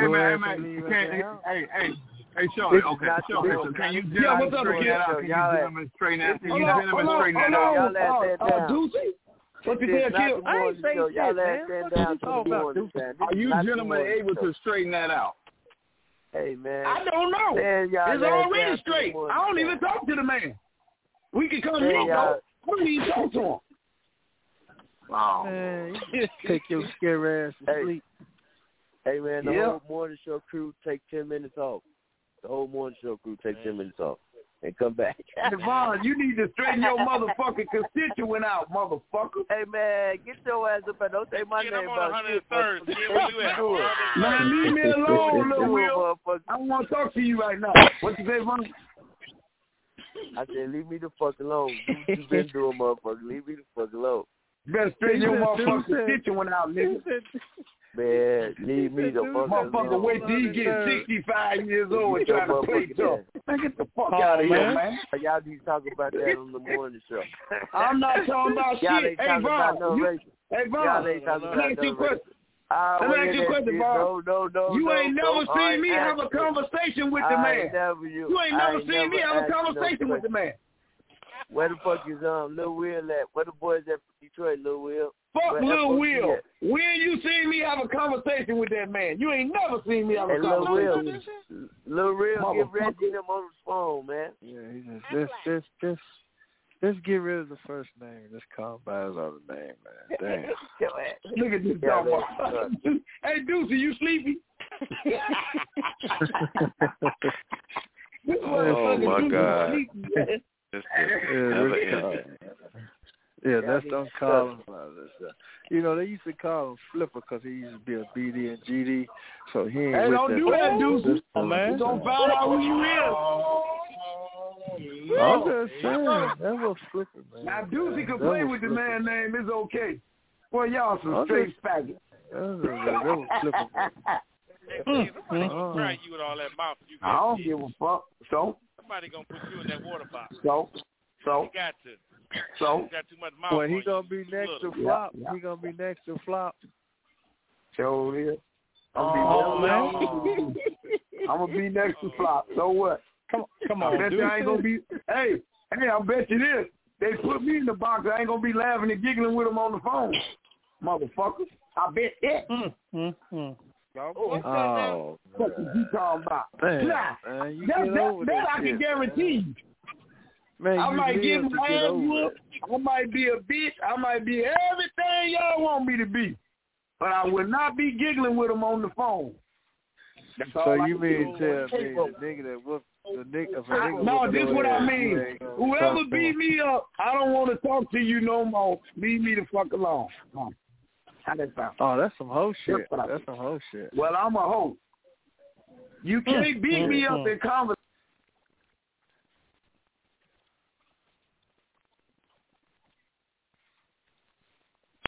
Hey, Shorty, okay. Shorty, can you gentlemen straighten that out? Can you gentlemen straighten that out? Deucey? What you say, Akil? I ain't saying shit, man. What you talking about, Deucey? Are you gentlemen able to straighten that out? Hey, man. I don't know. It's already straight. I don't even talk to the man. We can come meet, though. I don't even talk to him. Wow. Man, you take your scary ass to sleep. Hey, man, the whole morning show crew take 10 minutes off. The whole morning show crew take 10 minutes off and come back. Devon, you need to straighten your motherfucking constituent out, motherfucker. Hey, man, get your ass up and don't say my name about shit. Man, leave me alone, Lil Will. I don't want to talk to you right now. What you say, Von? I said, leave me the fuck alone. Do what you been doing, motherfucker. Leave me the fuck alone. You better straighten your motherfucking constituent out, nigga. Man, leave me the fuck alone. Motherfucker, wait till you get 65 years old and try to play tough. Man, get the fuck out of here, man. Y'all need to talk about that on the morning show. I'm not talking about shit. Hey, Von. Hey, Von. Let me ask you a question. Let me ask you a question, Von. You ain't never seen me have a conversation with the man. You ain't never seen me have a conversation with the man. Where the fuck is Lil Will at? Where the boys at from Detroit, Lil Will? Fuck Lil Will. When you seen me have a conversation with that man? You ain't never seen me have a conversation. Lil Will, get Reggie them on the phone, man. Yeah, he just get rid of the first name and just call him by his other name, man. Damn. Look at this dog. Hey, Deucey, you sleepy? Oh my God. Yeah, that's don't call him. You know, they used to call him Flipper because he used to be a BD and GD, so he ain't. Hey, don't do that, Deucey. Man, don't find out who you is. I'm just saying, that was Flipper, man. Now, Deucey can play with the man name. It's okay. Well, y'all some straight faggots. That was Flipper, man. Try you with all that mouth. I don't give a fuck. So? Somebody gonna put you in that water box. So? You got to. So? You got too much mouth. Well, he gonna be next to Flop. Yeah. He gonna be next to Flop. So is. I'm gonna be next to Flop. So what? Come I on, bet you I ain't gonna be. Hey, I bet you this. They put me in the box. I ain't gonna be laughing and giggling with them on the phone, motherfuckers. I bet that. What you talking about? Nah, that I can guarantee you. Man, I might get my ass whooped. I might be a bitch. I might be everything y'all want me to be. But I will not be giggling with them on the phone. So you mean tell me the nigga that whooped the nigga? No, this is what I mean. Whoever beat me up, I don't want to talk to you no more. Leave me the fuck alone. How that sound? Oh, that's some hoe shit. That's some hoe shit. Well, I'm a hoe. You can't beat me up in conversation.